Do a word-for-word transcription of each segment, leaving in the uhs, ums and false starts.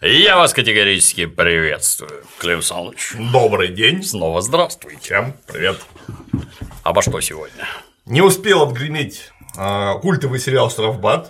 Я вас категорически приветствую, Клим Саныч. Добрый день. Снова здравствуйте. Всем привет. Обо что сегодня? Не успел отгреметь э, культовый сериал «Штрафбат».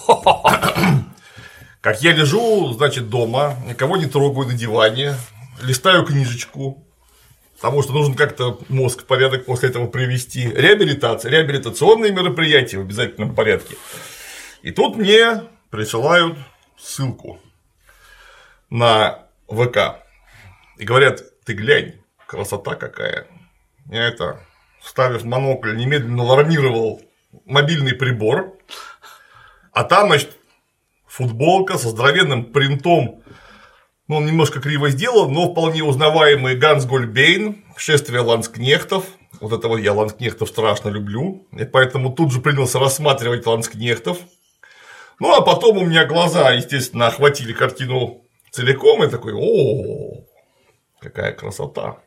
Как я лежу, значит, дома, никого не трогаю на диване, листаю книжечку, потому что нужно как-то мозг в порядок после этого привести. Реабилитация, реабилитационные мероприятия в обязательном порядке. И тут мне присылают ссылку на ВК и говорят: ты глянь, красота какая. Я это, вставив монокль, немедленно алармировал мобильный прибор, а там, значит, футболка со здоровенным принтом. Ну, он немножко криво сделан, но вполне узнаваемый Ганс Гольбейн, шествие ланскнехтов. Вот этого я ланскнехтов страшно люблю, и поэтому тут же принялся рассматривать ланскнехтов. Ну, а потом у меня глаза, естественно, охватили картину целиком, и такой: о, какая красота.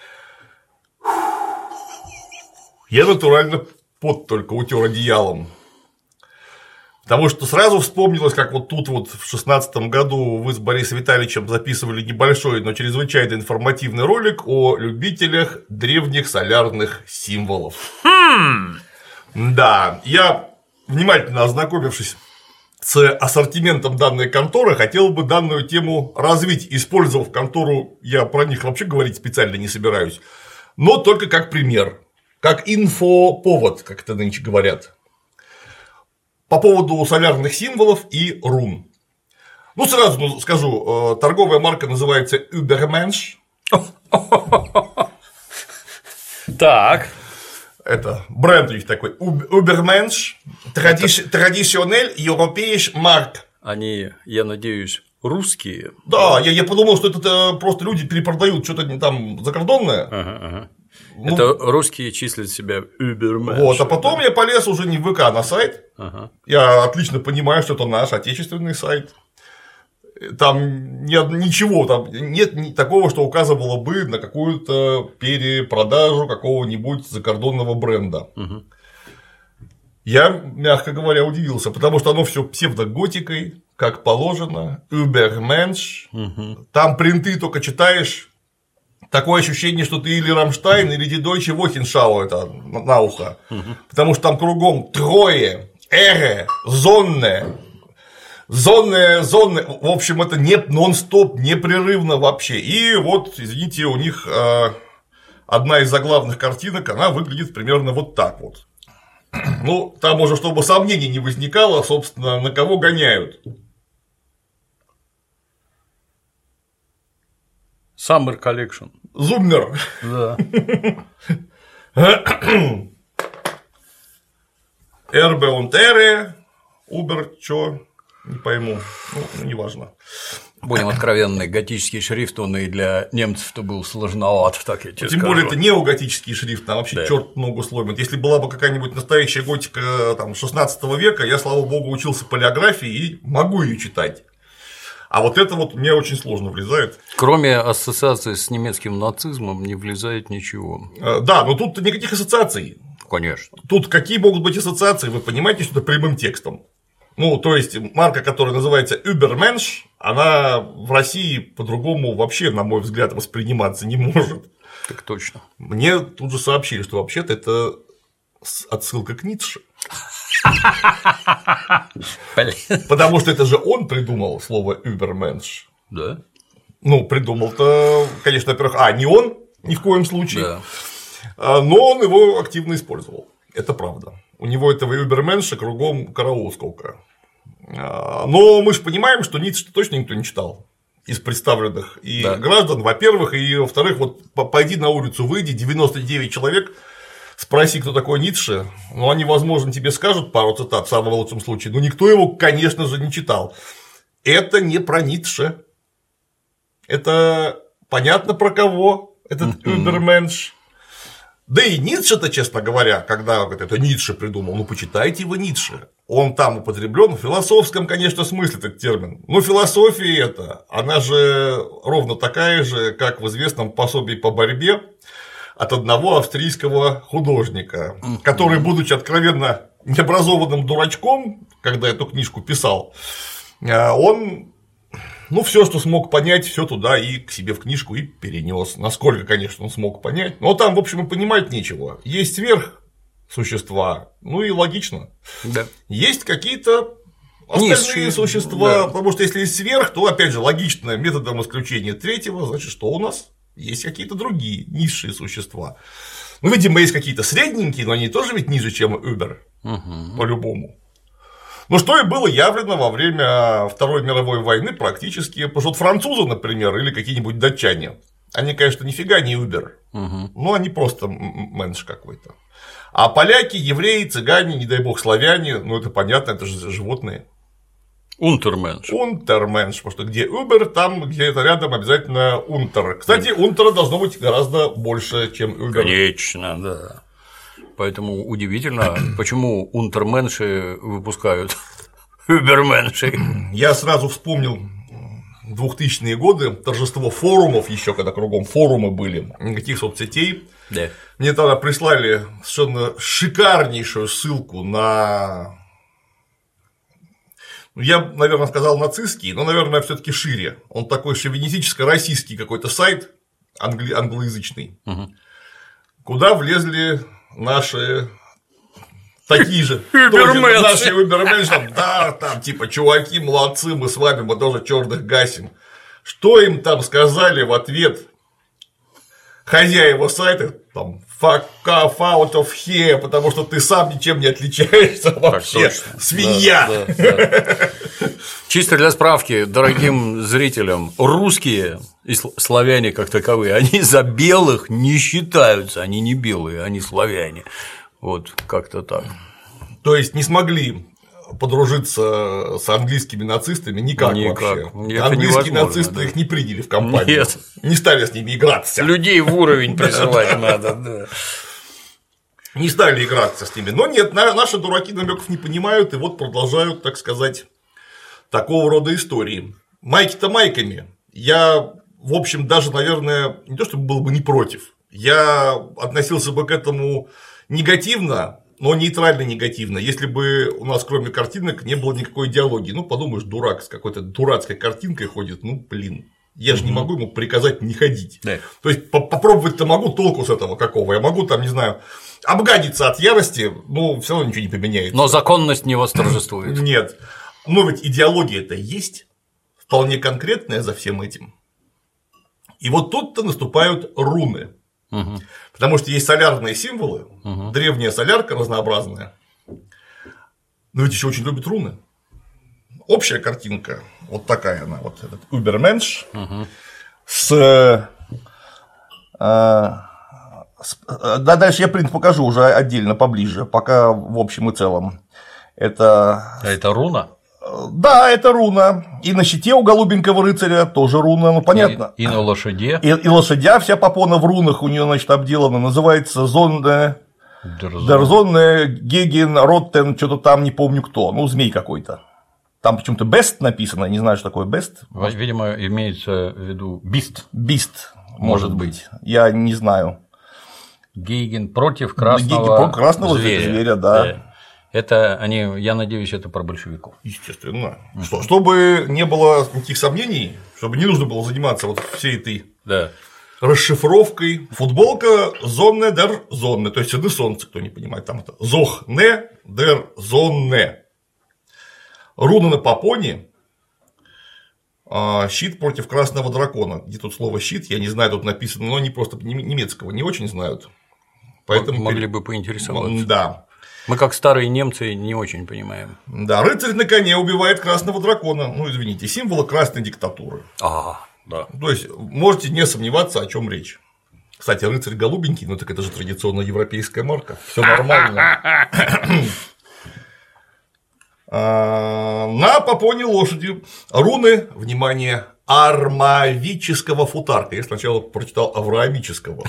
Я натурально пот только утер одеялом. Потому что сразу вспомнилось, как вот тут вот в шестнадцатом году вы с Борисом Витальевичем записывали небольшой, но чрезвычайно информативный ролик о любителях древних солярных символов. Хм. Да, я, внимательно ознакомившись с ассортиментом данной конторы, хотел бы данную тему развить, использовав контору, я про них вообще говорить специально не собираюсь, но только как пример, как инфоповод, как это нынче говорят. По поводу солярных символов и рун. Ну, сразу скажу, торговая марка называется Übermensch. Так. Это бренд у них такой. Übermensch. Traditionell Europäisch Mark. Они, я надеюсь, русские. Да, я, я подумал, что это просто люди перепродают что-то там закордонное. Ага, ага. Ну, это русские числят себя Übermensch. Вот, а потом я полез уже не в ВК, а на сайт. Ага. Я отлично понимаю, что это наш отечественный сайт. Там нет ничего, там нет такого, что указывало бы на какую-то перепродажу какого-нибудь закордонного бренда. Угу. Я, мягко говоря, удивился, потому что оно все псевдоготикой, как положено, Übermensch. Угу. Там принты только читаешь. Такое ощущение, что ты или Рамштайн, или Die Deutsche Wochenschau это на ухо. Угу. Потому что там кругом Трое, Эре, Зонне, Зонне, Зонне. В общем, это не нон-стоп, непрерывно вообще. И вот, извините, у них э, одна из заглавных картинок, она выглядит примерно вот так вот. Ну, там уже, чтобы сомнений не возникало, собственно, на кого гоняют. Summer Collection. Зуммер. Да. Эрбе und Эре, Убер, чё, не пойму, ну, неважно. Будем откровенны, готический шрифт, он и для немцев-то был сложноват, так я тебе Тем скажу. более это неоготический шрифт, а вообще Да. черт ногу сломит. Если была бы какая-нибудь настоящая готика там, шестнадцатого века, я, слава богу, учился полиографии и могу ее читать. А вот это вот мне очень сложно влезает. Кроме ассоциации с немецким нацизмом не влезает ничего. Да, но тут никаких ассоциаций. Конечно. Тут какие могут быть ассоциации, вы понимаете, что это прямым текстом. Ну, то есть марка, которая называется Übermensch, она в России по-другому вообще, на мой взгляд, восприниматься не может. Так точно. Мне тут же сообщили, что вообще-то это отсылка к Ницше. Потому что это же он придумал слово Übermensch. Да. Ну, придумал-то, конечно, во-первых, а, не он, ни в коем случае, Да. но он его активно использовал. Это правда. У него этого Übermensch кругом караул сколько. Но мы же понимаем, что Ницше точно никто не читал из представленных и да. граждан, во-первых, и во-вторых, вот пойди на улицу, выйди, девяносто девять человек, спроси, кто такой Ницше, ну, они, возможно, тебе скажут пару цитат в самом лучшем случае, но никто его, конечно же, не читал. Это не про Ницше. Это понятно про кого, этот Übermensch. Да и Ницше-то, честно говоря, когда говорит, это Ницше придумал, ну почитайте его Ницше. Он там употреблен в философском, конечно, смысле этот термин. Но философия это, она же ровно такая же, как в известном пособии по борьбе от одного австрийского художника, который, будучи откровенно необразованным дурачком, когда эту книжку писал, он Ну, все, что смог понять, все туда и к себе в книжку и перенес. Насколько, конечно, он смог понять. Но там, в общем, и понимать нечего. Есть сверхсущества, ну и логично. Да. Есть какие-то остальные низшие существа, да. Потому что если есть сверх, то, опять же, логично, методом исключения третьего, значит, что у нас есть какие-то другие низшие существа. Ну, видимо, есть какие-то средненькие, но они тоже ведь ниже, чем Uber, угу. По-любому. Ну, что и было явлено во время Второй мировой войны практически, потому что вот французы, например, или какие-нибудь датчане, они, конечно, нифига не Uber, угу. Но они просто менш какой-то. А поляки, евреи, цыгане, не дай бог, славяне, ну, это понятно, это же животные. Унтерменш. Унтерменш, потому что где Uber, там где-то рядом обязательно Унтер. Кстати, Унтера должно быть гораздо больше, чем Uber. Конечно, да. Поэтому удивительно, почему унтерменши выпускают уберменши. Я сразу вспомнил двухтысячные годы, торжество форумов, еще когда кругом форумы были, никаких соцсетей. Да. Мне тогда прислали совершенно шикарнейшую ссылку на. Я, наверное, сказал нацистский, но, наверное, все-таки шире. Он такой шовинистическо-российский какой-то сайт, англи... англоязычный, угу. Куда влезли наши такие же уберменши. Наши уберменши, там, да, там, типа, чуваки, молодцы, мы с вами, мы тоже черных гасим. Что им там сказали в ответ хозяева сайта? Там, fuck off out of here, потому что ты сам ничем не отличаешься вообще. Свинья. Да, да, да. Чисто для справки, дорогим зрителям, русские и славяне как таковые, они за белых не считаются, они не белые, они славяне. Вот как-то так. То есть не смогли подружиться с английскими нацистами никак, никак. Вообще. Это английские нацисты да. Их не приняли в компанию. Нет. Не стали с ними играться. Людей в уровень присылать надо, да. Не стали играться с ними. Но нет, наши дураки намеков не понимают и вот продолжают, так сказать, такого рода истории. Майки-то майками. Я, в общем, даже, наверное, не то чтобы был бы не против. Я относился бы к этому негативно, но нейтрально негативно, если бы у нас кроме картинок не было никакой идеологии. Ну, подумаешь, дурак с какой-то дурацкой картинкой ходит, ну, блин, я же mm-hmm. не могу ему приказать не ходить. Yeah. То есть, попробовать-то могу, толку с этого какого, я могу там, не знаю, обгадиться от ярости, но все равно ничего не поменяется. Но законность не восторжествует. Нет, но ведь идеология-то есть, вполне конкретная за всем этим. И вот тут-то наступают руны. Угу. Потому что есть солярные символы, угу. Древняя солярка разнообразная, но ведь еще очень любят руны. Общая картинка, вот такая она, вот этот Übermensch угу. с, э, с. Да, дальше я принт покажу уже отдельно, поближе, пока в общем и целом. Это. А это руна? Да, это руна. И на щите у голубенького рыцаря тоже руна, ну понятно. И, и на лошаде. И, и лошадя вся попона в рунах у нее, значит, обделана. Называется Зонне. Дерзонне, Геген, Роттен, что-то там, не помню кто. Ну, змей какой-то. Там почему-то Бест написано, не знаю, что такое Бест. Видимо, имеется в виду Бист. Бист, может быть. Я не знаю. Геген против красного, Геген, красного зверя. зверя, да. Это они, я надеюсь, это про большевиков. Естественно. Uh-huh. Что, чтобы не было никаких сомнений, чтобы не нужно было заниматься вот всей этой да. расшифровкой. Футболка Зонне дер Зонне, то есть сюда солнце, кто не понимает, там это Зохне дер Зонне. Руна на попоне, щит против красного дракона. Где тут слово щит, я не знаю, тут написано, но они просто немецкого не очень знают. Поэтому могли бы поинтересоваться. Да. Мы, как старые немцы, не очень понимаем. Да, рыцарь на коне убивает красного дракона. Ну, извините, символа красной диктатуры. А, да. То есть, можете не сомневаться, о чем речь. Кстати, рыцарь голубенький, ну так это же традиционная европейская марка. Все нормально. На попоне лошади руны, внимание, армавического футарка. Я сначала прочитал авраамического.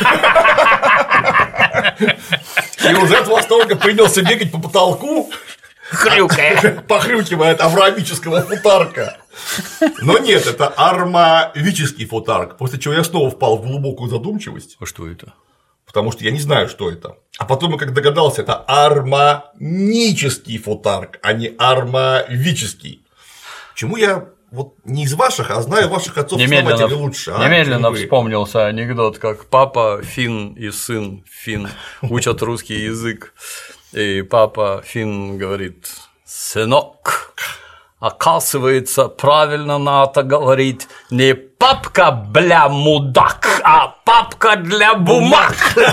И уже от восторга принялся бегать по потолку, хрюкая, похрюкивая от авраамического футарка. Но нет, это армавический футарк, после чего я снова впал в глубокую задумчивость. А что это? Потому что я не знаю, что это. А потом я как догадался, это арманический футарк, а не армавический. Чему я вот не из ваших, а знаю ваших отцов-основателей лучше. А, немедленно вспомнился анекдот, как папа финн и сын финн учат русский язык, и папа финн говорит: сынок, оказывается, правильно надо говорить не папка бля мудак, а папка для бумаг.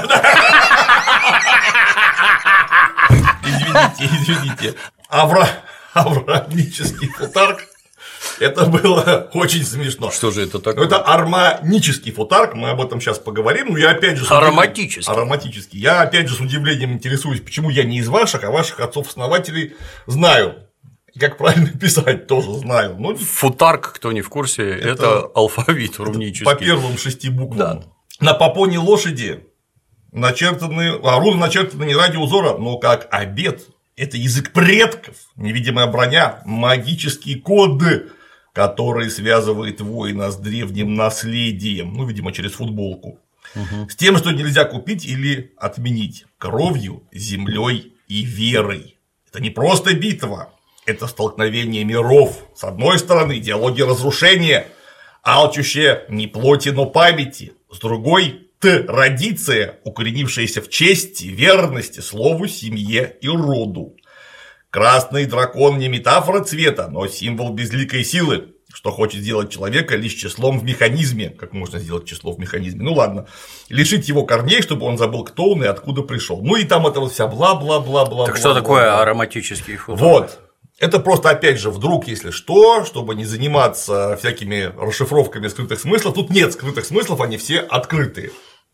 Извините, извините. Авра... Аврамический футарк. Это было очень смешно. Что же это такое? Это арманический футарк, мы об этом сейчас поговорим. Но я опять же. Ароматический. Ароматический. Я опять же с удивлением интересуюсь, почему я не из ваших, а ваших отцов-основателей знаю. И как правильно писать, тоже знаю. Но... Футарк, кто не в курсе, это, это алфавит рунический. По первым шести буквам. Да. На попоне лошади начертаны, а руны начертаны не ради узора, но как обет. Это язык предков, невидимая броня, магический код, который связывает воина с древним наследием, ну, видимо, через футболку, угу. С тем, что нельзя купить или отменить кровью, землей и верой. Это не просто битва, это столкновение миров. С одной стороны, идеология разрушения, алчущая не плоти, но памяти, с другой – традиция, укоренившаяся в чести, верности, слову, семье и роду. Красный дракон не метафора цвета, но символ безликой силы, что хочет сделать человека лишь числом в механизме. Как можно сделать число в механизме? Ну ладно, лишить его корней, чтобы он забыл, кто он и откуда пришел. Ну и там это вот вся бла-бла-бла-бла. Так что такое ароматический футарк? Вот. Это просто, опять же, вдруг, если что, чтобы не заниматься всякими расшифровками скрытых смыслов. Тут нет скрытых смыслов, они все открытые.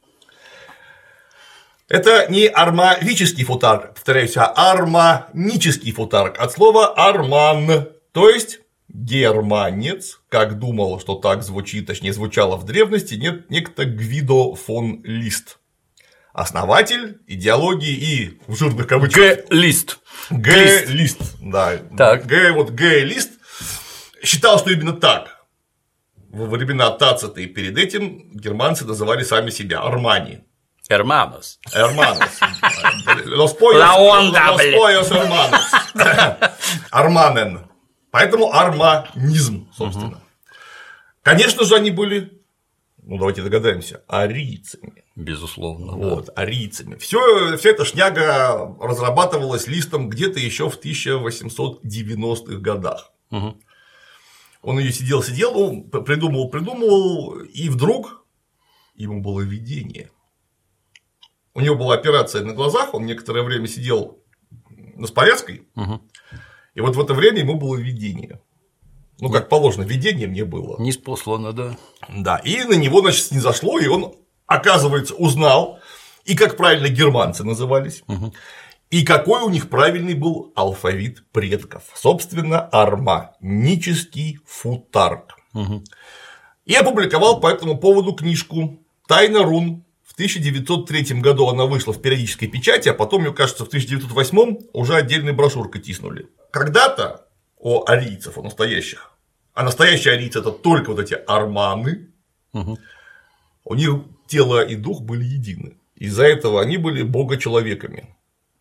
Это не армавический футарк, повторяюсь, а арманический футарк от слова арман, то есть германец, как думал, что так звучит, точнее звучало в древности, нет, некто Гвидо фон Лист. Основатель идеологии и в жирных кавычках Г-лист. Г-лист, да. Так. Г, вот Г-лист считал, что именно так. Во времена Тацита и перед этим германцы называли сами себя Армани. Hermanos. Hermanos. Los pollos, los pollos hermanos. Арманен. Поэтому арманизм, собственно. Угу. Конечно же, они были, ну давайте догадаемся, арийцами. Безусловно. Вот, да. арийцами. Все, вся эта шняга разрабатывалась Листом где-то еще в тысяча восемьсот девяностых годах. Угу. Он ее сидел, сидел, ну, придумывал, придумывал, и вдруг ему было видение. У него была операция на глазах, он некоторое время сидел с повязкой, угу. И вот в это время ему было видение. Ну, как положено, видение мне было. Ниспослано, да. Да, и на него, значит, снизошло, и он, оказывается, узнал, и как правильно германцы назывались, угу. И какой у них правильный был алфавит предков. Собственно, арманический футарк. Угу. И опубликовал по этому поводу книжку «Тайна рун». В тысяча девятьсот третьем году она вышла в периодической печати, а потом, мне кажется, в тысяча девятьсот восьмом уже отдельной брошюркой тиснули. Когда-то о арийцев, о настоящих, а настоящие арийцы – это только вот эти арманы, угу. У них тело и дух были едины. Из-за этого они были богочеловеками.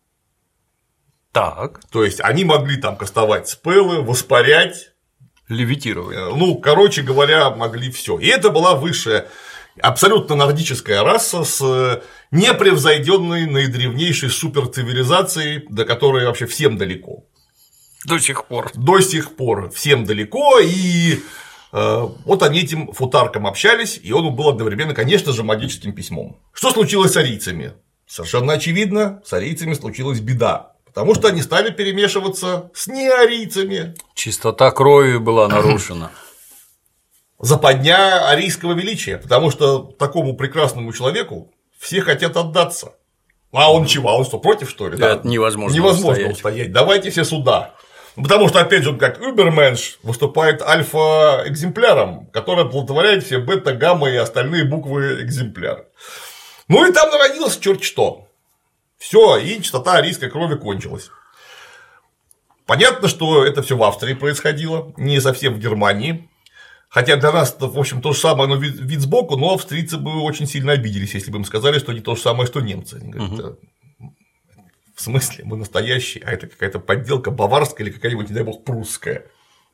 Так. То есть они могли там кастовать спеллы, воспарять, левитировать. Ну, короче говоря, могли все. И это была высшая. Абсолютно нордическая раса с непревзойденной наидревнейшей суперцивилизацией, до которой вообще всем далеко. До сих пор. До сих пор всем далеко, и э, вот они этим футарком общались, и он был одновременно, конечно же, магическим письмом. Что случилось с арийцами? Совершенно очевидно, с арийцами случилась беда, потому что они стали перемешиваться с неарийцами. Чистота крови была нарушена. Западня арийского величия, потому что такому прекрасному человеку все хотят отдаться. А он чего? Он что, против, что ли? Это да? невозможно, невозможно устоять. устоять. Давайте все сюда. Потому что, опять же, он как Übermensch выступает альфа-экземпляром, который оплодотворяет все бета, гамма и остальные буквы экземпляра. Ну и там народилось черт что. Все, и частота арийской крови кончилась. Понятно, что это все в Австрии происходило, не совсем в Германии. Хотя для нас, в общем, то же самое, но вид, вид сбоку, но австрийцы бы очень сильно обиделись, если бы им сказали, что не то же самое, что немцы. Они говорят, угу. В смысле, мы настоящие, а это какая-то подделка баварская или какая-нибудь, не дай бог, прусская.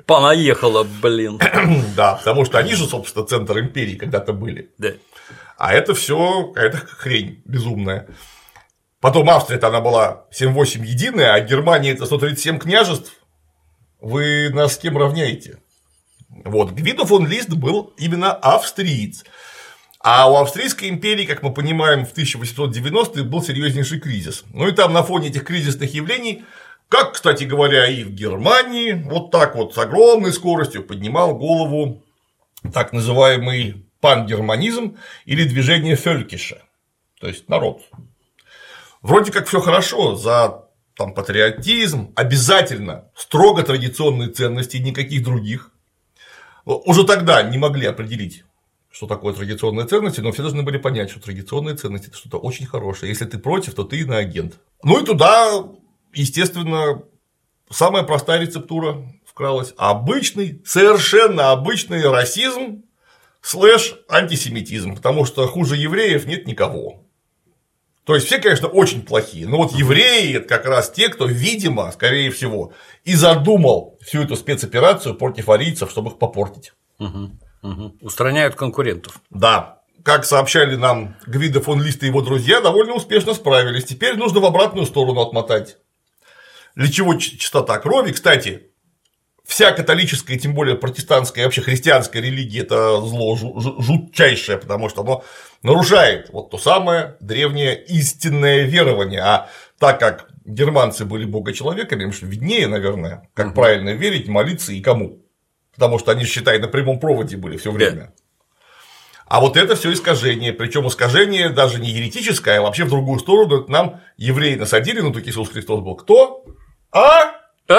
Понаехало, блин. Да, потому что они же, собственно, центр империи когда-то были. Да. А это все какая-то хрень безумная. Потом Австрия-то она была семь-восемь единая, а Германия это сто тридцать семь княжеств. Вы нас с кем равняете? Вот, Гвидо фон Лист был именно австриец. А у Австрийской империи, как мы понимаем, в тысяча восемьсот девяностые был серьезнейший кризис. Ну и там на фоне этих кризисных явлений, как, кстати говоря, и в Германии, вот так вот с огромной скоростью поднимал голову так называемый пангерманизм или движение Фелькиша, то есть народ. Вроде как все хорошо, за там, патриотизм, обязательно строго традиционные ценности, никаких других. Уже тогда не могли определить, что такое традиционные ценности, но все должны были понять, что традиционные ценности – это что-то очень хорошее. Если ты против, то ты иноагент. Ну и туда, естественно, самая простая рецептура вкралась. Обычный, совершенно обычный расизм слэш антисемитизм, потому что хуже евреев нет никого. То есть все, конечно, очень плохие, но вот евреи – это как раз те, кто, видимо, скорее всего, и задумал всю эту спецоперацию против арийцев, чтобы их попортить. Угу, угу. Устраняют конкурентов. Да. Как сообщали нам Гвидо фон Лист и его друзья, довольно успешно справились. Теперь нужно в обратную сторону отмотать. Для чего чистота крови? Кстати, вся католическая, тем более протестантская и вообще христианская религия – это зло жутчайшее, потому что оно нарушает вот то самое древнее истинное верование. А так как германцы были богочеловеками, им что виднее, наверное, как угу. правильно верить, молиться и кому. Потому что они, считай, на прямом проводе были все время. А вот это все искажение. Причем искажение даже не еретическое, а вообще в другую сторону. Нам евреи насадили, ну так Иисус Христос был кто? А?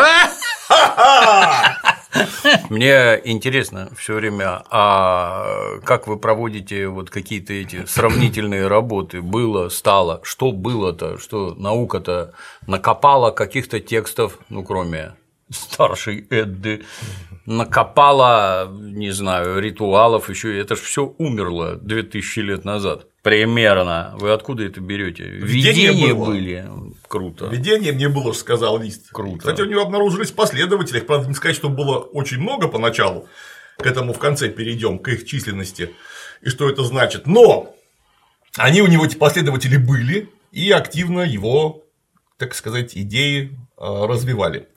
Мне интересно все время, а как вы проводите вот какие-то эти сравнительные работы? Было, стало, что было-то, что наука-то накопала каких-то текстов, ну кроме старшей Эдды, накопала, не знаю, ритуалов еще, это же все умерло две тысячи лет назад. Примерно. Вы откуда это берете? Видения Видения было. были. Круто. Видение мне было, сказал Лист. Круто. Кстати, у него обнаружились последователи. Правда, не сказать, что было очень много поначалу. К этому в конце перейдем, к их численности и что это значит. Но они у него, эти последователи, были и активно его, так сказать, идеи развивали.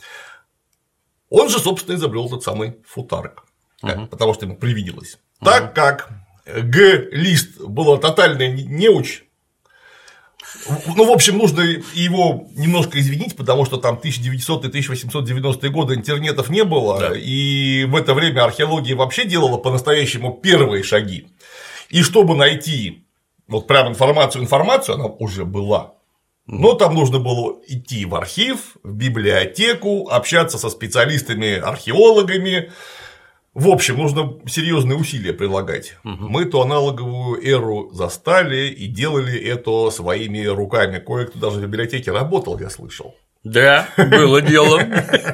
Он же, собственно, изобрел тот самый футарк, uh-huh. потому что ему привиделось. Uh-huh. Так как Г. Лист был тотальный неуч, ну, в общем, нужно его немножко извинить, потому что там тысяча девятисотые — тысяча восемьсот девяностые годы интернетов не было, да. И в это время археология вообще делала по-настоящему первые шаги. И чтобы найти вот прям информацию, информацию, она уже была. Но там нужно было идти в архив, в библиотеку, общаться со специалистами, археологами. В общем, нужно серьезные усилия прилагать. Угу. Мы ту аналоговую эру застали и делали это своими руками. Кое-кто даже в библиотеке работал, я слышал. Да, было дело.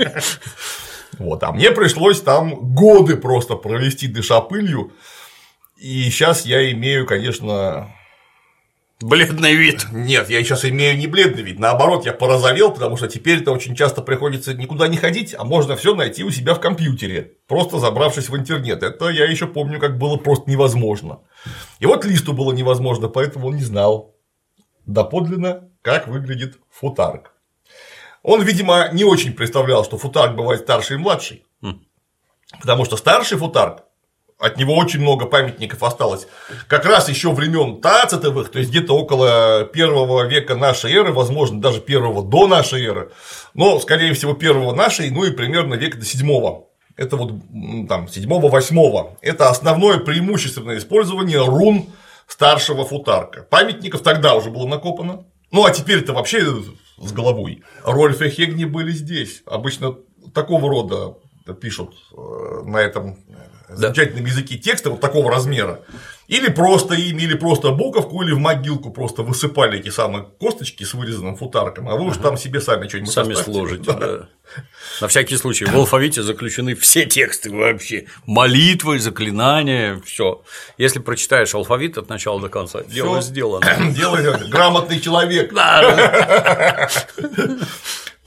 Вот, а мне пришлось там годы просто провести, дыша пылью. И сейчас я имею, конечно. Бледный вид. Нет, я сейчас имею не бледный вид, наоборот, я порозовел, потому что теперь-то очень часто приходится никуда не ходить, а можно все найти у себя в компьютере, просто забравшись в интернет. Это я еще помню, как было просто невозможно. И вот Листу было невозможно, поэтому он не знал доподлинно, как выглядит футарк. Он, видимо, не очень представлял, что футарк бывает старший и младший, хм. потому что старший футарк, от него очень много памятников осталось. Как раз еще времен Тацитовых, то есть где-то около первого века нашей эры, возможно, даже первого до нашей эры, но, скорее всего, первого нашей, ну и примерно века до седьмого. Это вот там седьмого-восьмого. Это основное преимущественное использование рун старшего футарка. Памятников тогда уже было накопано. Ну а теперь-то вообще с головой. Рольф и Хегни были здесь. Обычно такого рода пишут на этом замечательном языке текста вот такого размера. Или просто ими, или просто буковку, или в могилку просто высыпали эти самые косточки с вырезанным футарком, а вы уж ага. там себе сами что-нибудь сами оставьте. Сложите. Да. Да. На всякий случай, в алфавите заключены все тексты вообще, молитвы, заклинания, все. Если прочитаешь алфавит от начала до конца, всё. Дело сделано. Дело грамотный человек.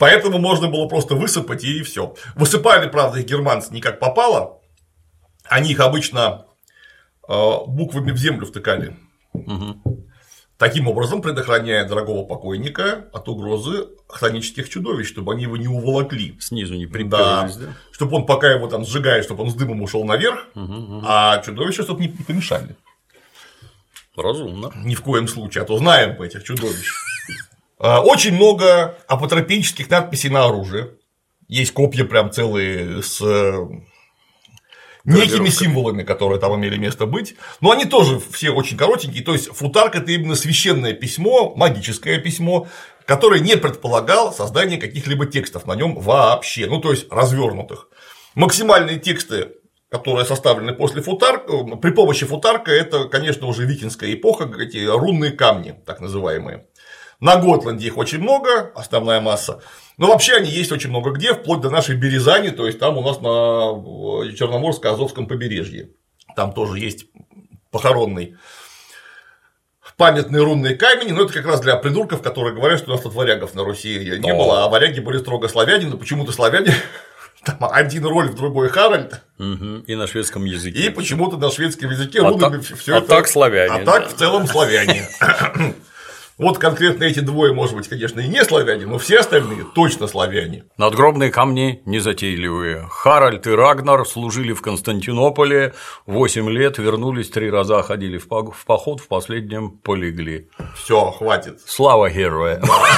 Поэтому можно было просто высыпать и все. Высыпали, правда, их германцы не как попало. Они их обычно буквами в землю втыкали. Угу. Таким образом, предохраняя дорогого покойника от угрозы хронических чудовищ, чтобы они его не уволокли. Снизу не приперлись, да, да? Чтобы он, пока его там сжигает, чтобы он с дымом ушел наверх, угу, угу. А чудовища, чтобы не помешали. Разумно. Ни в коем случае, а то знаем по этих чудовищ. Очень много апотропических надписей на оружие. Есть копья прям целые с некими символами, которые там имели место быть. Но они тоже все очень коротенькие. То есть футарк — это именно священное письмо, магическое письмо, которое не предполагало создание каких-либо текстов на нем вообще. Ну, то есть развернутых. Максимальные тексты, которые составлены после футарка, при помощи футарка, это, конечно, уже викингская эпоха, эти рунные камни, так называемые. На Готланде их очень много, основная масса. Но вообще они есть очень много где, вплоть до нашей Березани, то есть там у нас на Черноморско-Азовском побережье. Там тоже есть похоронный памятный рунный камень, но это как раз для придурков, которые говорят, что у нас тут варягов на Руси не было, а варяги были строго славяне, но почему-то славяне. Там один Рольф, другой Харальд. Угу. И на шведском языке. И почему-то на шведском языке а рунами так, все а это. Так славяне. А да. Так в целом славяне. Вот конкретно эти двое, может быть, конечно, и не славяне, но все остальные точно славяне. Надгробные камни незатейливые. Харальд и Рагнар служили в Константинополе восемь лет, вернулись, три раза ходили в поход, в последнем полегли. Все, хватит. Слава героя.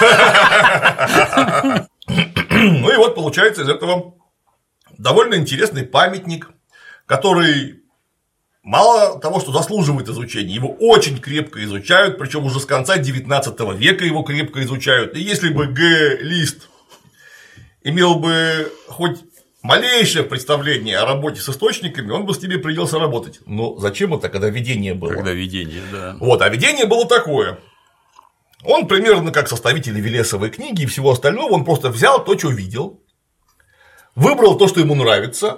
Ну и вот получается из этого довольно интересный памятник, который мало того, что заслуживает изучения, его очень крепко изучают, причем уже с конца девятнадцатого века его крепко изучают. И если бы Г. Лист имел бы хоть малейшее представление о работе с источниками, он бы с ними принялся работать. Но зачем это, когда видение было? Когда видение, да. Вот, а видение было такое. Он примерно как составитель Велесовой книги и всего остального, он просто взял то, что видел, выбрал то, что ему нравится,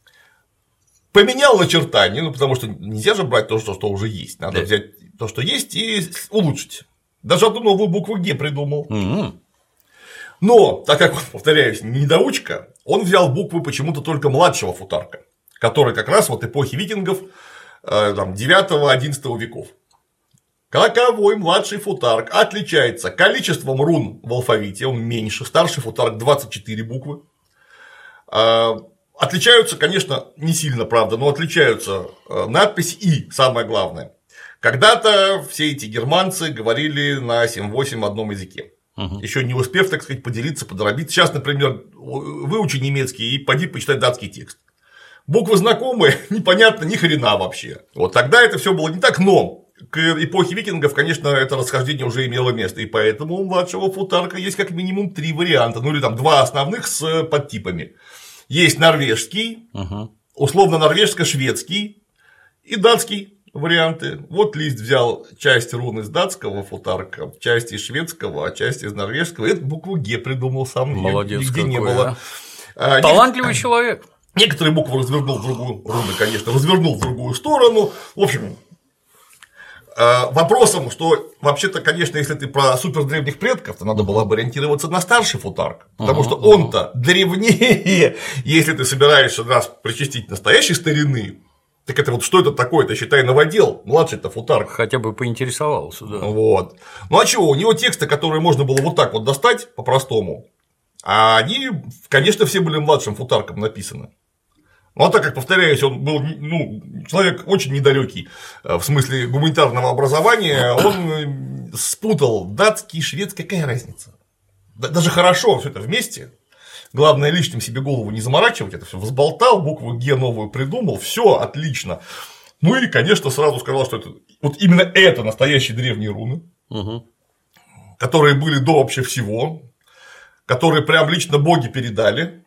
поменял начертание, ну, потому что нельзя же брать то, что, что уже есть, надо да. взять то, что есть, и улучшить. Даже одну новую букву Г придумал. Угу. Но, так как, повторяюсь, недоучка, он взял буквы почему-то только младшего футарка, который как раз вот эпохи викингов девятого-одиннадцатого веков. Каковой младший футарк отличается количеством рун в алфавите, он меньше, старший футарк двадцать четыре буквы. Отличаются, конечно, не сильно, правда, но отличаются надпись и, самое главное. Когда-то все эти германцы говорили на семь-восемь одном языке. Угу. Еще не успев, так сказать, поделиться, подробиться. Сейчас, например, выучи немецкий и пойди почитай датский текст. Буквы знакомые, непонятно ни хрена вообще. Вот тогда это все было не так, но к эпохе викингов, конечно, это расхождение уже имело место, и поэтому у младшего футарка есть как минимум три варианта, ну или там два основных с подтипами. Есть норвежский, угу. условно норвежско-шведский и датский варианты. Вот Лист взял часть рун из датского футарка, часть из шведского, а часть из норвежского. И эту букву Г придумал сам. Молодец, нигде какой, не было. А? Талантливый Нек... человек. Некоторые буквы развернул в другую, руны, конечно, развернул в другую сторону. В общем, вопросом, что вообще-то, конечно, если ты про супердревних предков, то надо было бы ориентироваться на старший футарк, потому uh-huh, что он-то uh-huh. древнее, если ты собираешься нас причастить настоящей старины, так это вот что это такое-то, считай, новодел, младший-то футарк. Хотя бы поинтересовался, да. Вот. Ну а чего, у него тексты, которые можно было вот так вот достать по-простому, а они, конечно, все были младшим футарком написаны. Ну, а так как, повторяюсь, он был ну, человек очень недалекий в смысле гуманитарного образования, он спутал датский, шведский, какая разница? Даже хорошо все это вместе. Главное, лишним себе голову не заморачивать, это все взболтал, букву Г новую придумал, все отлично. Ну и, конечно, сразу сказал, что это вот именно это настоящие древние руны, угу. которые были до вообще всего, которые прям лично боги передали.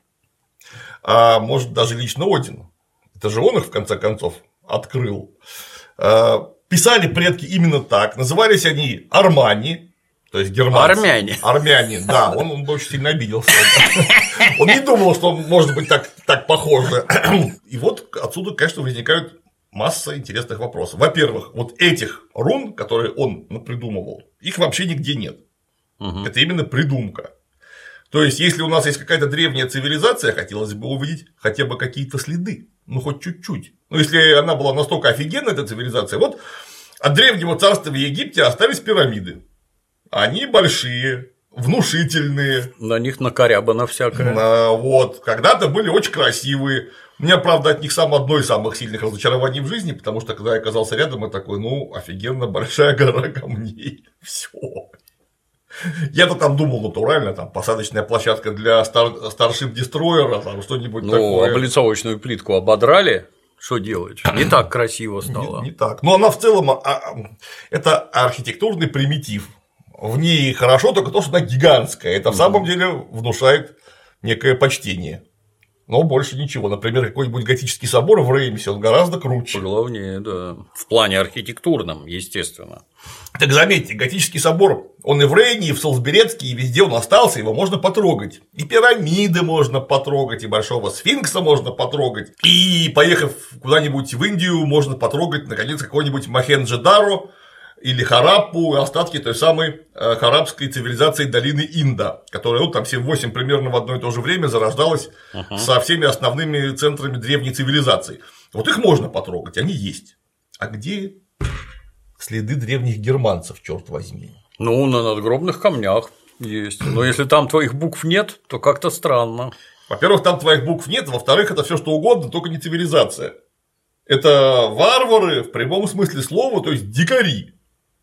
А может, даже лично Один. Это же он их, в конце концов, открыл. Писали предки именно так. Назывались они Армани, то есть германцы. Армяне. Армяне, да. Он, он очень сильно обиделся. Он не думал, что он может быть так, так похоже. И вот отсюда, конечно, возникают масса интересных вопросов. Во-первых, вот этих рун, которые он придумывал, их вообще нигде нет. Угу. Это именно придумка. То есть, если у нас есть какая-то древняя цивилизация, хотелось бы увидеть хотя бы какие-то следы, ну хоть чуть-чуть. Ну, если она была настолько офигенная, эта цивилизация, вот от древнего царства в Египте остались пирамиды. Они большие, внушительные. На них накорябано всякое. На, вот, когда-то были очень красивые. У меня, правда, от них сам одно из самых сильных разочарований в жизни, потому что, когда я оказался рядом, я такой, ну, офигенно большая гора камней. Все. Я-то там думал натурально, там посадочная площадка для Starship Destroyer, там что-нибудь ну, такое. Ну, облицовочную плитку ободрали, что делать? Не так красиво стало. Не, не так. Но она в целом это архитектурный примитив. В ней хорошо только то, что она гигантская. Это в самом деле внушает некое почтение. Но больше ничего. Например, какой-нибудь готический собор в Реймсе, он гораздо круче. Главнее, да. В плане архитектурном, естественно. Так заметьте, готический собор, он и в Рейне, и в Солсберецке, и везде он остался, его можно потрогать. И пирамиды можно потрогать, и большого сфинкса можно потрогать. И, поехав куда-нибудь в Индию, можно потрогать, наконец, какой-нибудь Мохенджо-Даро или Хараппу, остатки той самой харабской цивилизации долины Инда, которая, ну, там семь-восемь примерно в одно и то же время зарождалась uh-huh. со всеми основными центрами древней цивилизации. Вот их можно потрогать, они есть. А где следы древних германцев, черт возьми? Ну, на надгробных камнях есть. Но если там твоих букв нет, то как-то странно. Во-первых, там твоих букв нет, во-вторых, это все что угодно, только не цивилизация. Это варвары в прямом смысле слова, то есть дикари.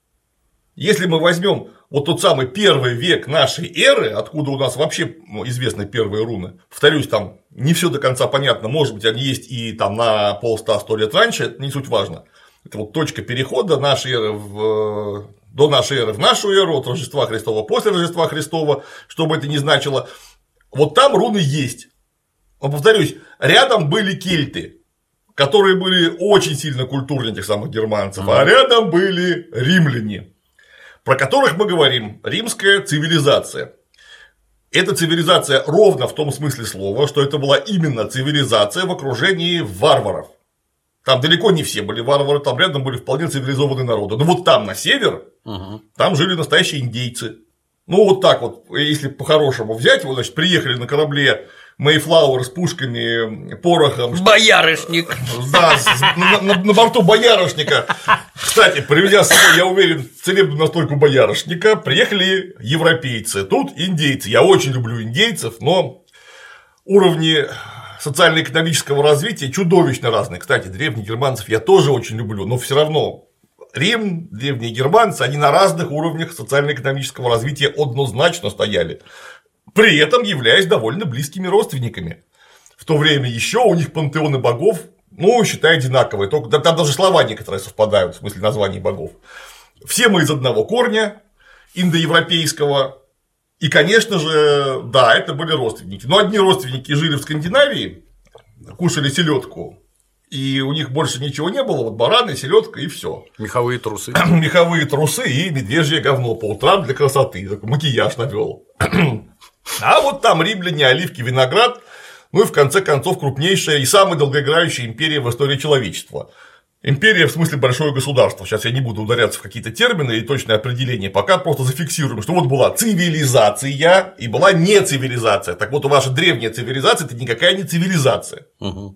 Если мы возьмем вот тот самый первый век нашей эры, откуда у нас вообще известны первые руны, повторюсь, там не все до конца понятно, может быть, они есть и там на полста-сто лет раньше, это не суть важно. Это вот точка перехода нашей эры в, до нашей эры в нашу эру, от Рождества Христова после Рождества Христова, что бы это ни значило. Вот там руны есть. Но, повторюсь, рядом были кельты, которые были очень сильно культурнее тех самых германцев, а рядом были римляне, про которых мы говорим, римская цивилизация. Эта цивилизация ровно в том смысле слова, что это была именно цивилизация в окружении варваров. Там далеко не все были варвары, там рядом были вполне цивилизованные народы. Но вот там, на север, угу. там жили настоящие индейцы. Ну, вот так вот, если по-хорошему взять, вот, значит, приехали на корабле Мейфлауэр с пушками, порохом. Боярышник. Да, на, на, на борту боярышника. Кстати, привезя с собой, я уверен, целебную настойку боярышника, приехали европейцы. Тут индейцы. Я очень люблю индейцев, но уровни социально-экономического развития чудовищно разные. Кстати, древних германцев я тоже очень люблю, но все равно Рим, древние германцы, они на разных уровнях социально-экономического развития однозначно стояли, при этом являясь довольно близкими родственниками. В то время еще у них пантеоны богов, ну, считай, одинаковые, только там даже слова некоторые совпадают в смысле названий богов. Все мы из одного корня индоевропейского. И, конечно же, да, это были родственники. Но одни родственники жили в Скандинавии, кушали селедку, и у них больше ничего не было, вот бараны, селедка и все. Меховые трусы. Меховые трусы и медвежье говно по утрам для красоты. Такой макияж навел. А вот там римляне, оливки, виноград, ну и в конце концов крупнейшая и самая долгоиграющая империя в истории человечества. Империя в смысле большое государство. Сейчас я не буду ударяться в какие-то термины и точное определение, пока просто зафиксируем, что вот была цивилизация и была не цивилизация. Так вот, у вашей древняя цивилизация это никакая не цивилизация. Угу.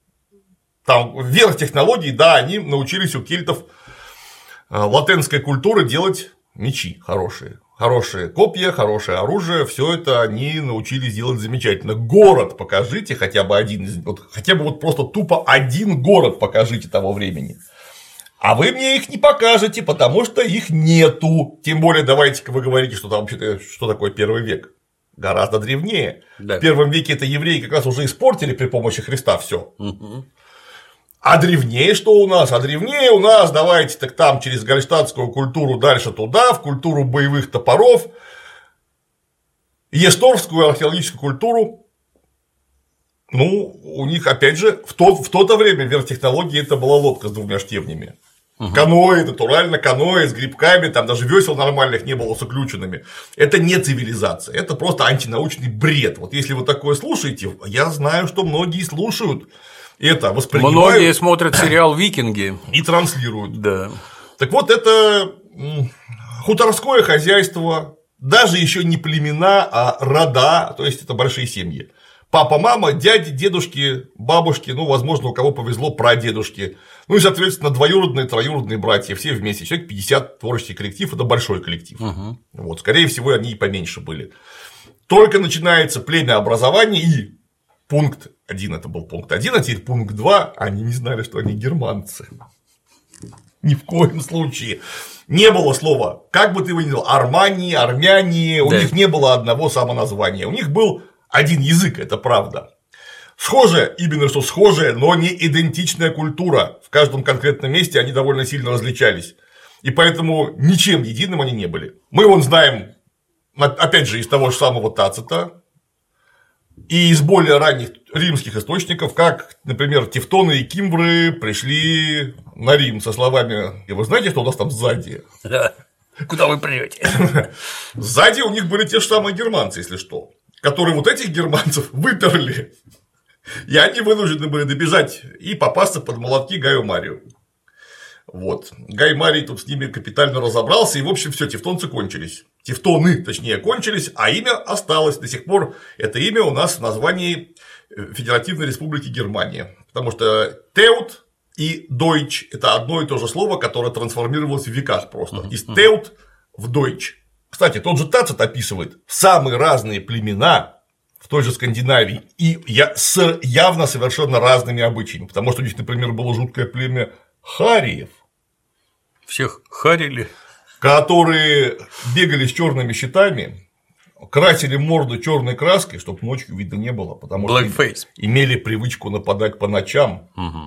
Там вверх технологий, да, они научились у кельтов латинской культуры делать мечи хорошие. Хорошие копья, хорошее оружие, все это они научились делать замечательно. Город покажите хотя бы один, вот, хотя бы вот просто тупо один город покажите того времени. А вы мне их не покажете, потому что их нету. Тем более, давайте-ка вы говорите, что там вообще-то что такое первый век. Гораздо древнее. Да. В первом веке это евреи как раз уже испортили при помощи Христа все. Угу. А древнее что у нас? А древнее у нас, давайте так там через гальштадтскую культуру дальше туда, в культуру боевых топоров, есторгскую археологическую культуру. Ну, у них, опять же, в то, в то-то время вверх технологии это была лодка с двумя штевнями. Угу. Каноэ, натурально каноэ с грибками, там даже весел нормальных не было с уключенными. Это не цивилизация, это просто антинаучный бред. Вот если вы такое слушаете, я знаю, что многие слушают. Это воспринимают. Многие смотрят сериал «Викинги» и транслируют. Да. Так вот, это хуторское хозяйство даже еще не племена, а рода, то есть это большие семьи. Папа, мама, дяди, дедушки, бабушки, ну, возможно, у кого повезло, прадедушки. Ну и, соответственно, двоюродные, троюродные братья, все вместе. Человек пятьдесят, творческий коллектив, это большой коллектив. Uh-huh. Вот, скорее всего, они и поменьше были. Только начинается племяобразование, и пункт один, это был пункт один, а теперь пункт два, они не знали, что они германцы. Ни в коем случае. Не было слова, как бы ты его ни назвал, армяне, армяне, у да. них не было одного самоназвания. У них был один язык, это правда. Схожая, именно что схожая, но не идентичная культура. В каждом конкретном месте они довольно сильно различались. И поэтому ничем единым они не были. Мы вон знаем, опять же, из того же самого Тацита и из более ранних римских источников, как, например, тевтоны и кимвры пришли на Рим со словами: и вы знаете, что у нас там сзади? Куда вы прете? Сзади у них были те же самые германцы, если что, которые вот этих германцев выперли. И они вынуждены были добежать и попасться под молотки Гаю Марию. Вот. Гай Марий тут с ними капитально разобрался, и, в общем, все, тевтонцы кончились. Тевтоны, точнее, кончились, а имя осталось до сих пор. Это имя у нас в названии Федеративной Республики Германия. Потому что Теут и Deutsch – это одно и то же слово, которое трансформировалось в веках просто. Из Теут в Deutsch. Кстати, тот же Тацит описывает самые разные племена в той же Скандинавии и я, с явно совершенно разными обычаями. Потому что у них, например, было жуткое племя хариев. Всех харили. Которые бегали с черными щитами, красили морду черной краской, чтобы ночью видно не было, потому Blackface. Что имели привычку нападать по ночам. Угу.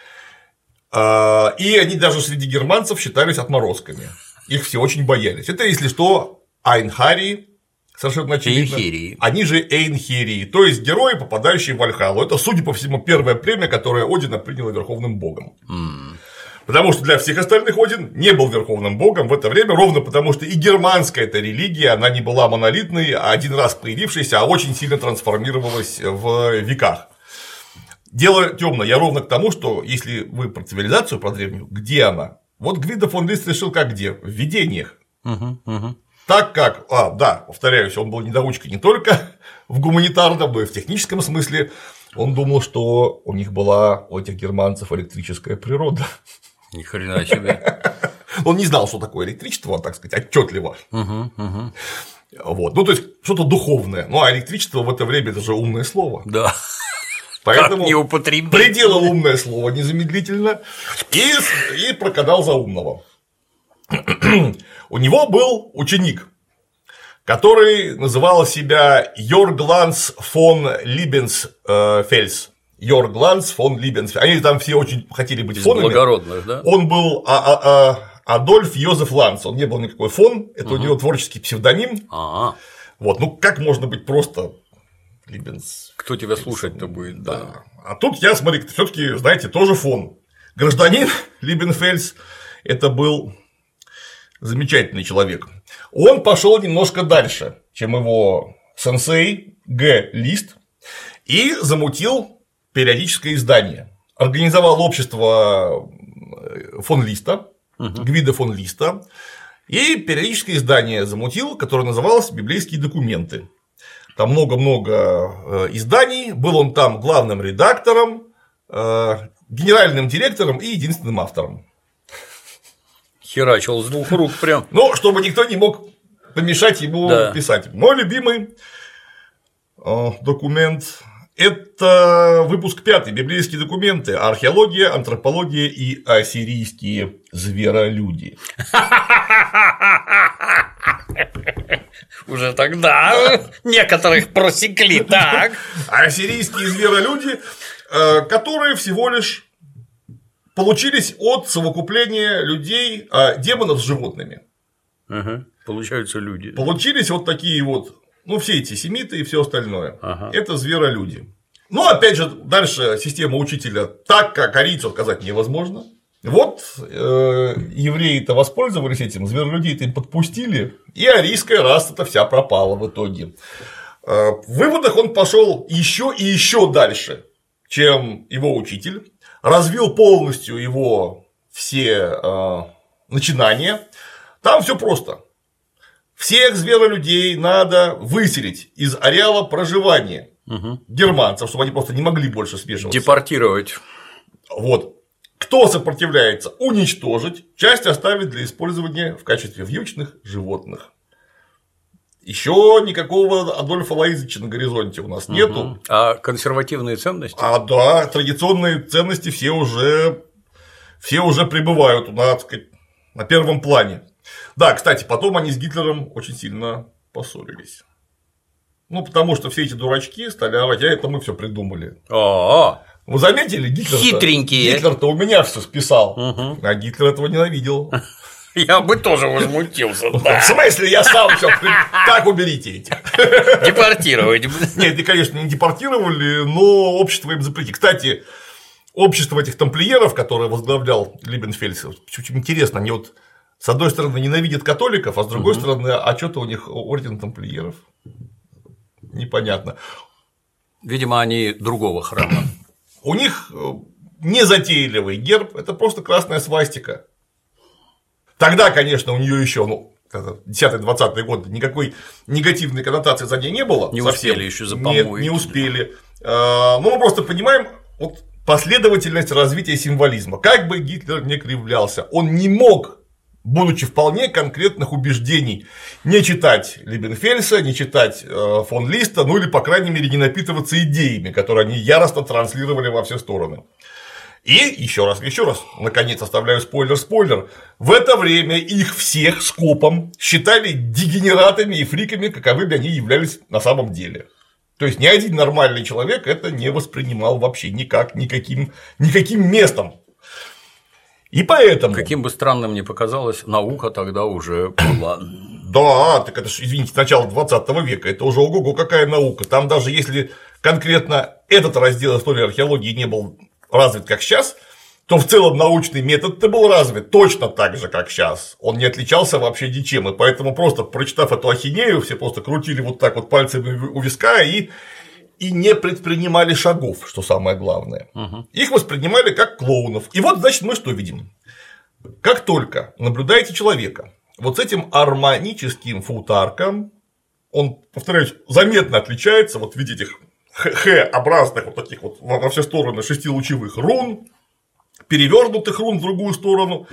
И они даже среди германцев считались отморозками. Их все очень боялись. Это, если что, Айнхарии, совершенно очевидно. Эйнхерии. Они же Эйнхерии, то есть герои, попадающие в Вальхаллу. Это, судя по всему, первое племя, которое Одина приняла верховным богом. Mm. Потому что для всех остальных Один не был верховным богом в это время, ровно потому что и германская эта религия, она не была монолитной, а один раз появившейся, а очень сильно трансформировалась в веках. Дело темное, я ровно к тому, что если вы про цивилизацию, про древнюю, где она? Вот Гвидо фон Лист решил, как где? В видениях. Uh-huh, uh-huh. Так как, а, да, повторяюсь, он был недоучкой не только в гуманитарном, но и в техническом смысле, он думал, что у них была у этих германцев электрическая природа. Ни хрена себе. Он не знал, что такое электричество, так сказать, отчетливо. Угу, угу. Вот. Ну, то есть, что-то духовное. Ну, а электричество в это время это же умное слово. Да. Поэтому как не употребить? Приделал умное слово незамедлительно и, и проканал за умного. У него был ученик, который называл себя Йоргланс фон Либенсфельс. Йоргланс фон Либенсфельс. Они там все очень хотели быть фонами. Благородных, да? Он был а, а, а, Адольф Йозеф Ланц. Он не был никакой фон. Это угу. у него творческий псевдоним. А-а. Вот, ну как можно быть просто Либенс? Кто тебя слушать-то будет, да. да. А тут я, смотри, все-таки, знаете, тоже фон. Гражданин Либенфельс это был замечательный человек. Он пошел немножко дальше, чем его сенсей Г. Лист, и замутил периодическое издание. Организовал общество фон Листа, угу. Гвидо фон Листа, и периодическое издание замутил, которое называлось «Библейские документы». Там много-много изданий, был он там главным редактором, генеральным директором и единственным автором. Херачил с двух рук прям. Ну, чтобы никто не мог помешать ему да. писать. Мой любимый документ – это выпуск пятый «Библейские документы. Археология, антропология и ассирийские зверолюди». Уже тогда некоторых просекли, так. Ассирийские зверолюди, которые всего лишь получились от совокупления людей, демонов с животными. Ага, получаются люди. Получились вот такие вот, ну, все эти семиты и все остальное. Ага. Это зверолюди. Ну, опять же, дальше система учителя, так как арийцу отказать невозможно. Вот э, евреи-то воспользовались этим, зверолюдей-то им подпустили, и арийская раса-то вся пропала в итоге. Э, в выводах он пошел еще и еще дальше, чем его учитель, развил полностью его все э, начинания. Там все просто. всех зверолюдей надо выселить из ареала проживания угу. германцев, чтобы они просто не могли больше смешиваться. Депортировать. Вот. Кто сопротивляется? Уничтожить, часть оставить для использования в качестве вьючных животных. Еще никакого Адольфа Лоизовича на горизонте у нас угу. нету. А консервативные ценности? А да, традиционные ценности все уже, все уже пребывают у нас, так сказать, на первом плане. Да, кстати, потом они с Гитлером очень сильно поссорились. Ну, потому что все эти дурачки стали орать, а это мы все придумали. А-а-а. Вы заметили, Гитлер-то? Хитренькие. Гитлер-то у меня все списал, угу. а Гитлер этого ненавидел. Я бы тоже возмутился. В смысле, я сам все. Так уберите эти. Депортировать. Нет, их, конечно, не депортировали, но общество им запретили. Кстати, общество этих тамплиеров, которое возглавлял Либенфельд, очень интересно, они вот с одной стороны ненавидят католиков, а с другой угу. стороны, а что-то у них орден тамплиеров. Непонятно. Видимо, они другого храма. У них незатейливый герб, это просто красная свастика. Тогда, конечно, у нее еще, ну, десятые-двадцатые годы никакой негативной коннотации за ней не было. Не совсем. успели еще запомнить. Нет, не успели. Но мы просто понимаем вот последовательность развития символизма. Как бы Гитлер не кривлялся, он не мог, будучи вполне конкретных убеждений, не читать Либенфельса, не читать фон Листа, ну или, по крайней мере, не напитываться идеями, которые они яростно транслировали во все стороны. И еще раз, еще раз, наконец, оставляю спойлер-спойлер, в это время их всех скопом считали дегенератами и фриками, каковыми они являлись на самом деле. То есть ни один нормальный человек это не воспринимал вообще никак, никаким, никаким местом. И поэтому… Каким бы странным ни показалось, наука тогда уже была. Да, так это же, извините, начало двадцатого века, это уже ого-го какая наука. Там даже если конкретно этот раздел истории археологии не был развит как сейчас, то в целом научный метод-то был развит точно так же, как сейчас. Он не отличался вообще ничем, и поэтому просто прочитав эту ахинею, все просто крутили вот так вот пальцами у виска и, и не предпринимали шагов, что самое главное. Угу. Их воспринимали как клоунов. И вот, значит, мы что видим? Как только наблюдаете человека вот с этим армоническим футарком, он, повторяюсь, заметно отличается, вот видите их Х-образных вот таких вот во все стороны шестилучевых рун, перевернутых рун в другую сторону,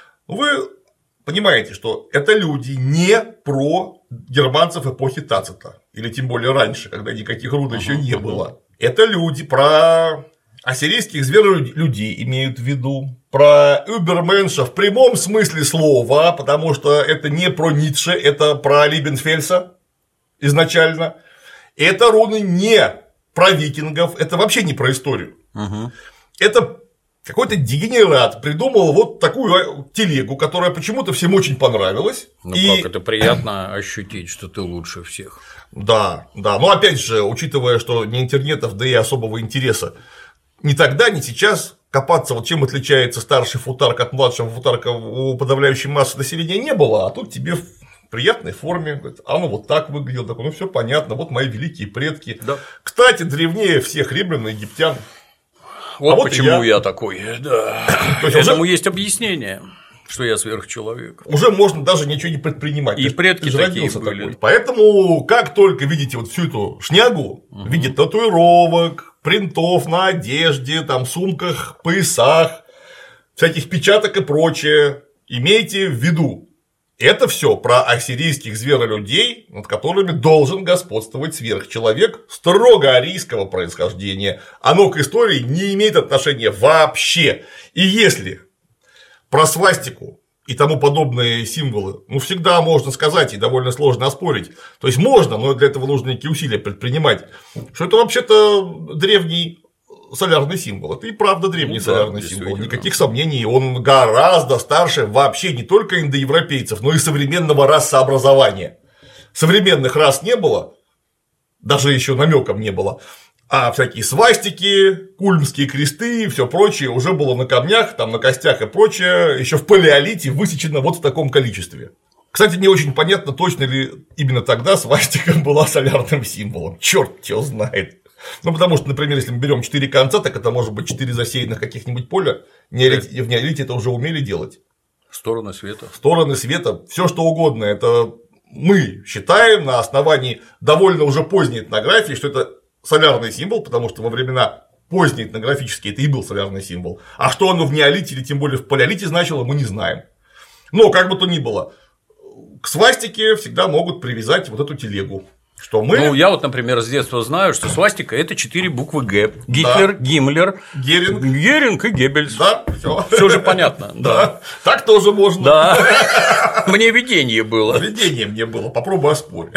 вы понимаете, что это люди не про германцев эпохи Тацита, или тем более раньше, когда никаких рун uh-huh, еще не uh-huh. было. Это люди про ассирийских зверолюдей имеют в виду, про Übermensch в прямом смысле слова, потому что это не про Ницше, это про Либенфельса изначально. Это руны не про викингов, это вообще не про историю. Угу. Это какой-то дегенерат придумал вот такую телегу, которая почему-то всем очень понравилась. Ну и… как это приятно ощутить, что ты лучше всех. Да, да. Но опять же, учитывая, что ни интернетов, да и особого интереса ни тогда, ни сейчас копаться, вот чем отличается старший футарк от младшего футарка у подавляющей массы населения не было, а тут тебе в приятной форме, а ну вот так выглядело, так, ну все понятно, вот мои великие предки. Да. Кстати, древнее всех римлян и египтян. Вот, а вот почему я... я такой, да. То есть этому уже... есть объяснение, что я сверхчеловек. Уже можно даже ничего не предпринимать. И предки такие были. Такой. Поэтому, как только видите вот всю эту шнягу, угу. в виде татуировок, принтов на одежде, там, сумках, поясах, всяких печаток и прочее, имейте в виду. Это все про ассирийских зверолюдей, над которыми должен господствовать сверхчеловек строго арийского происхождения. Оно к истории не имеет отношения вообще. И если про свастику и тому подобные символы, ну, всегда можно сказать и довольно сложно оспорить. То есть можно, но для этого нужно некие усилия предпринимать, что это вообще-то древний солярный символ. Это и правда древний ну, солярный да, символ. Никаких сомнений. Он гораздо старше вообще не только индоевропейцев, но и современного расообразования. Современных рас не было, даже еще намеком не было. А всякие свастики, кульмские кресты и все прочее уже было на камнях, там на костях и прочее, еще в палеолите высечено вот в таком количестве. Кстати, не очень понятно, точно ли именно тогда свастика была солярным символом. Черт его знает. Ну, потому что, например, если мы берем четыре конца, так это может быть четыре засеянных каких-нибудь поля. В неолите это уже умели делать. Стороны света. Стороны света, все что угодно. Это мы считаем на основании довольно уже поздней этнографии, что это солярный символ, потому что во времена поздние этнографические это и был солярный символ. А что оно в неолите или тем более в палеолите значило, мы не знаем. Но как бы то ни было, к свастике всегда могут привязать вот эту телегу. Что мы... Ну, я вот, например, с детства знаю, что свастика – это четыре буквы Г. Гитлер, да. Гиммлер, Геринг. Геринг и Геббельс. Да, все. Все же понятно. Да. Да. Так тоже можно. Да. Мне видение было. Видение мне было. Попробуй оспорь.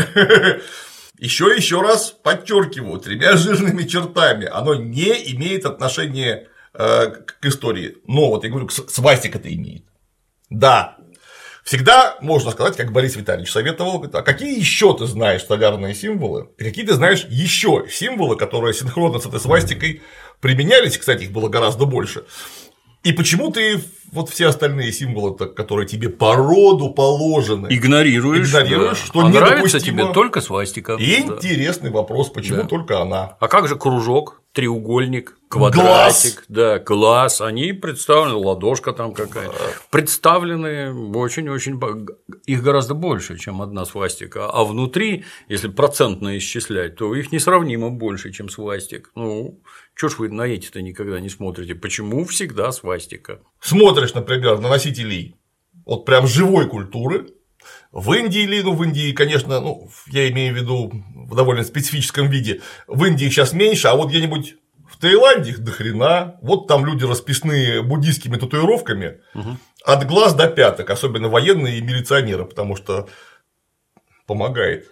Еще еще раз подчеркиваю, тремя жирными чертами, оно не имеет отношения э, к истории. Но вот я говорю, свастика это имеет. Да. Всегда можно сказать, как Борис Витальевич советовал, а какие еще ты знаешь солярные символы, какие ты знаешь еще символы, которые синхронно с этой свастикой применялись, кстати, их было гораздо больше. И почему ты вот все остальные символы, которые тебе по роду положены, игнорируешь, игнорируешь, да. что а нравится недопустимо. тебе только свастика. Интересный да. вопрос, почему да. только она? А как же кружок, треугольник, квадратик, глаз. Да, глаз, они представлены, ладошка там какая-то, представлены очень-очень, их гораздо больше, чем одна свастика, а внутри, если процентно исчислять, то их несравнимо больше, чем свастик. Ну, чё ж вы на эти-то никогда не смотрите, почему всегда свастика? Смотришь, например, на носителей вот прям живой культуры. В Индии или, ну, в Индии, конечно, ну, я имею в виду в довольно специфическом виде, в Индии их сейчас меньше, а вот где-нибудь в Таиланде их до хрена, вот там люди расписные буддийскими татуировками угу. от глаз до пяток, особенно военные и милиционеры, потому что помогает.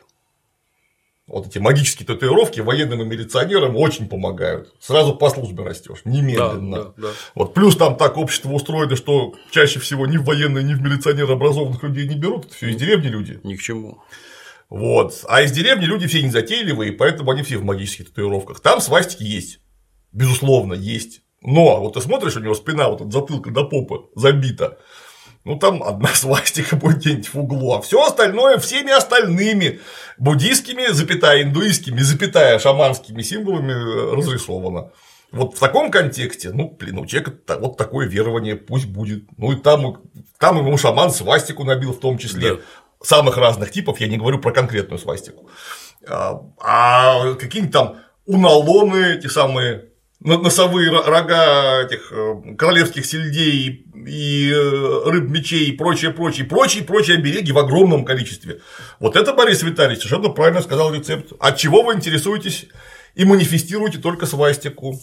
Вот эти магические татуировки военным и милиционерам очень помогают. Сразу по службе растешь, немедленно. Да, да, да. Вот плюс там так общество устроено, что чаще всего ни в военные, ни в милиционеры образованных людей не берут. Это все из деревни люди. Ни к чему. Вот. А из деревни люди все незатейливые, поэтому они все в магических татуировках. Там свастики есть. Безусловно, есть. Но вот ты смотришь, у него спина вот от затылка до попы забита. Ну, там одна свастика будет где-нибудь в углу, а все остальное всеми остальными буддийскими, запятая индуистскими, запятая шаманскими символами разрисовано. Вот в таком контексте, ну, блин, у человека вот такое верование пусть будет. Ну, и там, там ему шаман свастику набил в том числе. Да. Самых разных типов, я не говорю про конкретную свастику. А, а какие-нибудь там уналоны, эти самые носовые рога этих королевских сельдей и рыб-мечей и прочее, прочее, прочие, прочие обереги в огромном количестве. Вот это Борис Витальевич совершенно правильно сказал рецепт. От чего вы интересуетесь и манифестируете только свастику.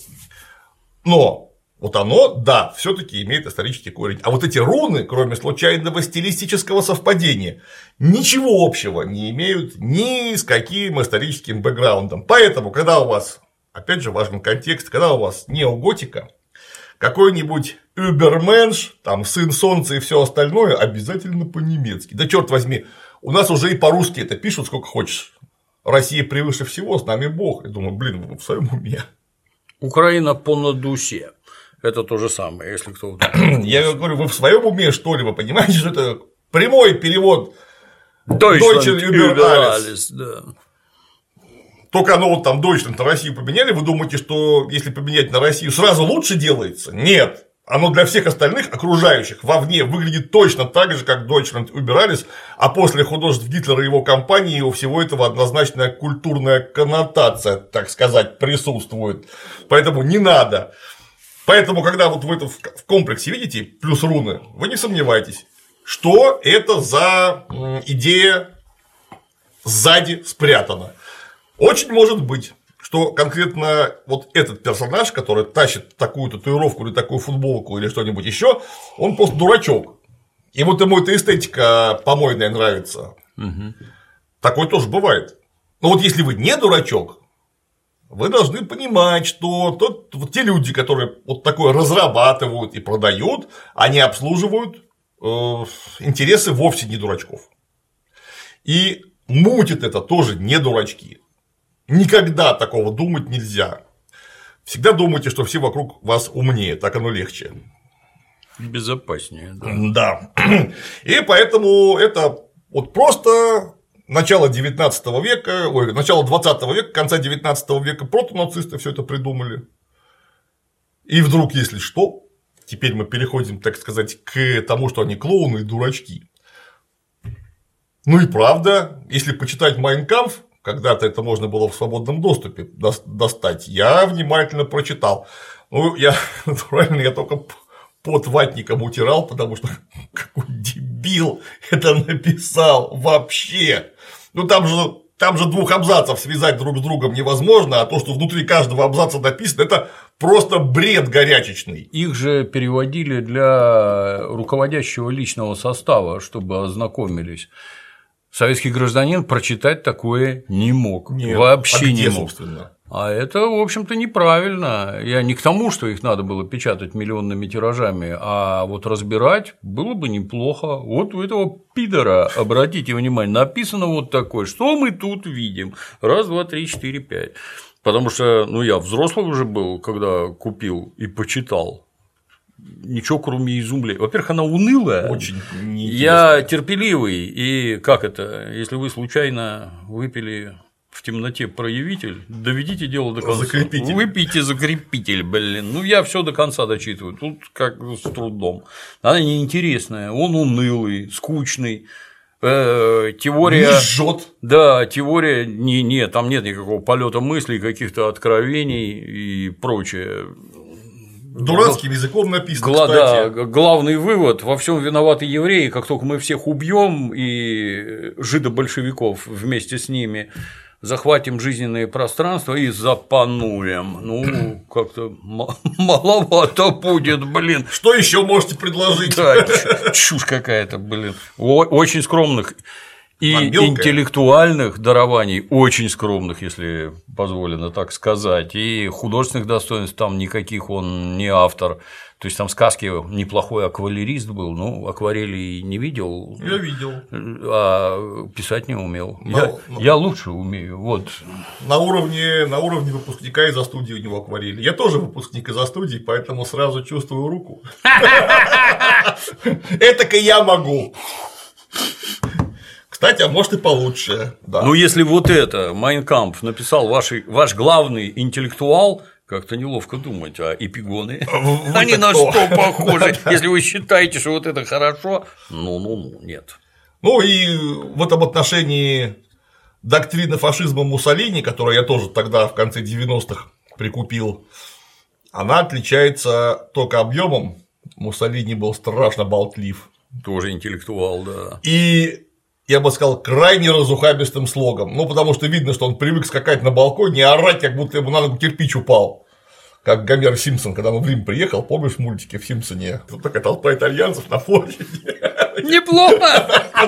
Но вот оно, да, все-таки имеет исторический корень. А вот эти руны, кроме случайного стилистического совпадения, ничего общего не имеют ни с каким историческим бэкграундом. Поэтому, когда у вас, опять же, важен контекст, когда у вас неоготика, какой-нибудь Übermensch, там сын солнца и все остальное, обязательно по-немецки. Да черт возьми, у нас уже и по-русски это пишут сколько хочешь. Россия превыше всего, с нами Бог. Я думаю, блин, вы в своем уме. Украина понадусе. Это то же самое, если кто. Я говорю, вы в своем уме, что ли? Вы понимаете, что это прямой перевод Deutschland über alles, да. Только оно вот там Deutschland на Россию поменяли, вы думаете, что если поменять на Россию, сразу лучше делается? Нет. Оно для всех остальных окружающих вовне выглядит точно так же, как Deutschland über alles, а после художеств Гитлера и его компании у всего этого однозначная культурная коннотация, так сказать, присутствует. Поэтому не надо. Поэтому, когда вот вы это в комплексе видите, плюс руны, вы не сомневайтесь, что это за идея сзади спрятана. Очень может быть, что конкретно вот этот персонаж, который тащит такую татуировку или такую футболку или что-нибудь еще, он просто дурачок. И вот ему эта эстетика помойная нравится. Угу. Такое тоже бывает. Но вот если вы не дурачок, вы должны понимать, что тот, вот те люди, которые вот такое разрабатывают и продают, они обслуживают э, интересы вовсе не дурачков. И мутит это тоже не дурачки. Никогда такого думать нельзя. Всегда думайте, что все вокруг вас умнее, так оно легче. Безопаснее, да. Да. И поэтому это вот просто начало девятнадцатого века, ой, начало двадцатого века, конца девятнадцатого века протонацисты все это придумали. И вдруг, если что, теперь мы переходим, так сказать, к тому, что они клоуны и дурачки. Ну и правда, если почитать «Майн кампф», когда-то это можно было в свободном доступе достать, я внимательно прочитал. Ну, я, натурально, я только под ватником утирал, потому что какой дебил это написал вообще. Ну, там же, там же двух абзацев связать друг с другом невозможно, а то, что внутри каждого абзаца написано, это просто бред горячечный. Их же переводили для руководящего личного состава, чтобы ознакомились. Советский гражданин прочитать такое не мог. Нет, вообще а где, не мог. Собственно? А это, в общем-то, неправильно. Я не к тому, что их надо было печатать миллионными тиражами, а вот разбирать было бы неплохо. Вот у этого пидора, обратите внимание, написано вот такое, что мы тут видим. Раз, два, три, четыре, пять. Потому что, ну, я взрослый уже был, когда купил и почитал. Ничего, кроме изумления. Во-первых, она унылая. Очень неинтересно. Я терпеливый. И как это, если вы случайно выпили в темноте проявитель, доведите дело до конца. Закрепитель. Выпейте закрепитель, блин. Ну, я все до конца дочитываю. Тут как с трудом. Она неинтересная, он унылый, скучный. Э, теория. Не жжет. Да, теория. Не, не, там нет никакого полета мыслей, каких-то откровений и прочее. Дурацким языком написано, Гла- кстати. Да, главный вывод: во всем виноваты евреи, как только мы всех убьем и жидобольшевиков вместе с ними, захватим жизненные пространства и запануем. Ну, как-то маловато будет, блин. Что еще можете предложить? Да, чушь какая-то, блин. Очень скромных и Мобилка. Интеллектуальных дарований, очень скромных, если позволено так сказать, и художественных достоинств там никаких он не автор. То есть там сказки неплохой акварелист был, ну, акварели не видел. Я видел. А писать не умел. Но, я, но... я лучше умею. Вот. На уровне, на уровне выпускника из-за студии у него акварели. Я тоже выпускник из-за студии, поэтому сразу чувствую руку. Это-ка я могу. Кстати, а может и получше. Да. Ну, если вот это «Майн кампф» написал ваш, ваш главный интеллектуал, как-то неловко думать, а эпигоны, они на что похожи? Если вы считаете, что вот это хорошо, ну-ну-ну, нет. Ну и в этом отношении доктрина фашизма Муссолини, которую я тоже тогда в конце девяностых прикупил, она отличается только объемом. Муссолини был страшно болтлив. Тоже интеллектуал, да. И, я бы сказал, крайне разухабистым слогом. Ну, потому что видно, что он привык скакать на балконе и орать, как будто ему на ногу кирпич упал. Как Гомер Симпсон, когда он в Рим приехал, помнишь в мультике в Симпсоне? Тут такая толпа итальянцев на площади. Неплохо!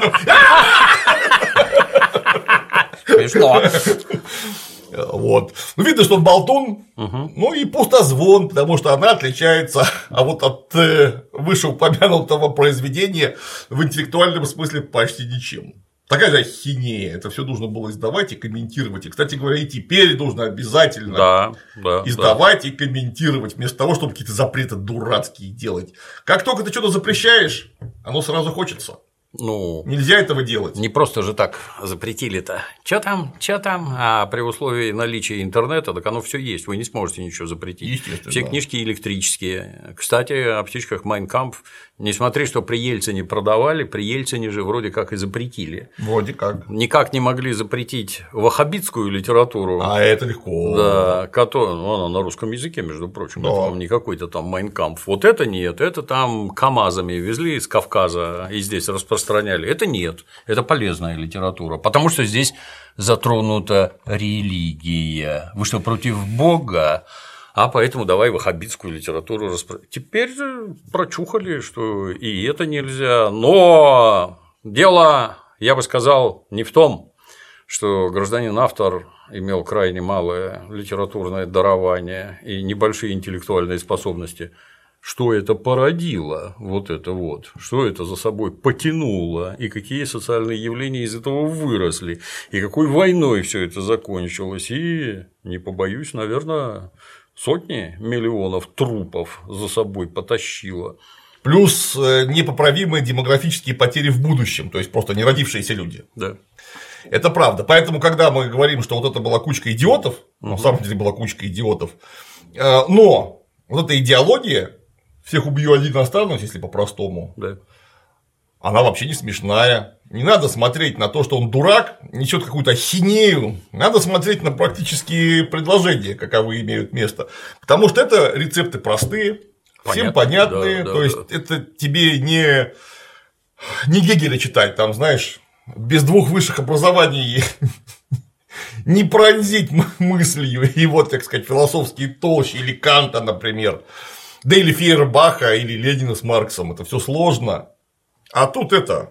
Смешно. Вот. Ну, видно, что он болтун, угу. Ну и пустозвон, потому что она отличается а вот от э, вышеупомянутого произведения в интеллектуальном смысле почти ничем. Такая же ахинея, это все нужно было издавать и комментировать. И, кстати говоря, и теперь нужно обязательно да, да, издавать да. и комментировать, вместо того, чтобы какие-то запреты дурацкие делать. Как только ты что-то запрещаешь, оно сразу хочется. Ну, нельзя этого делать. Не просто же так запретили-то. Чё там, чё там? А при условии наличия интернета, так оно все есть. Вы не сможете ничего запретить. Все да. книжки электрические. Кстати, о птичках «Майн кампф». Не смотри, что при Ельцине продавали, при Ельцине же вроде как и запретили. Вроде как. Никак не могли запретить ваххабитскую литературу. А это легко. Да, которая, ну, она на русском языке, между прочим, да. Это вам не какой-то там «Майн кампф». Вот это нет, это там КАМАЗами везли из Кавказа и здесь распространяли. Это нет, это полезная литература, потому что здесь затронута религия. Вы что, против Бога? А поэтому давай ваххабитскую литературу распространять. Теперь же прочухали, что и это нельзя. Но дело, я бы сказал, не в том, что гражданин-автор имел крайне малое литературное дарование и небольшие интеллектуальные способности. Что это породило, вот это вот, что это за собой потянуло, и какие социальные явления из этого выросли, и какой войной все это закончилось, и, не побоюсь, наверное, сотни миллионов трупов за собой потащило. Плюс непоправимые демографические потери в будущем, то есть просто не родившиеся люди. Да. Это правда. Поэтому, когда мы говорим, что вот это была кучка идиотов, угу. на самом деле была кучка идиотов, но вот эта идеология, всех убью, один останусь, если по-простому, да. она вообще не смешная. Не надо смотреть на то, что он дурак, несет какую-то ахинею. Надо смотреть на практические предложения, каковы имеют место. Потому что это рецепты простые, понятно, всем понятные. Да, да, то есть, да. Это тебе не, не Гегеля читать, там, знаешь, без двух высших образований не пронзить мыслью его, так сказать, философские толщи, или Канта, например, да или Фейербаха, или Ленина с Марксом. Это все сложно. А тут это.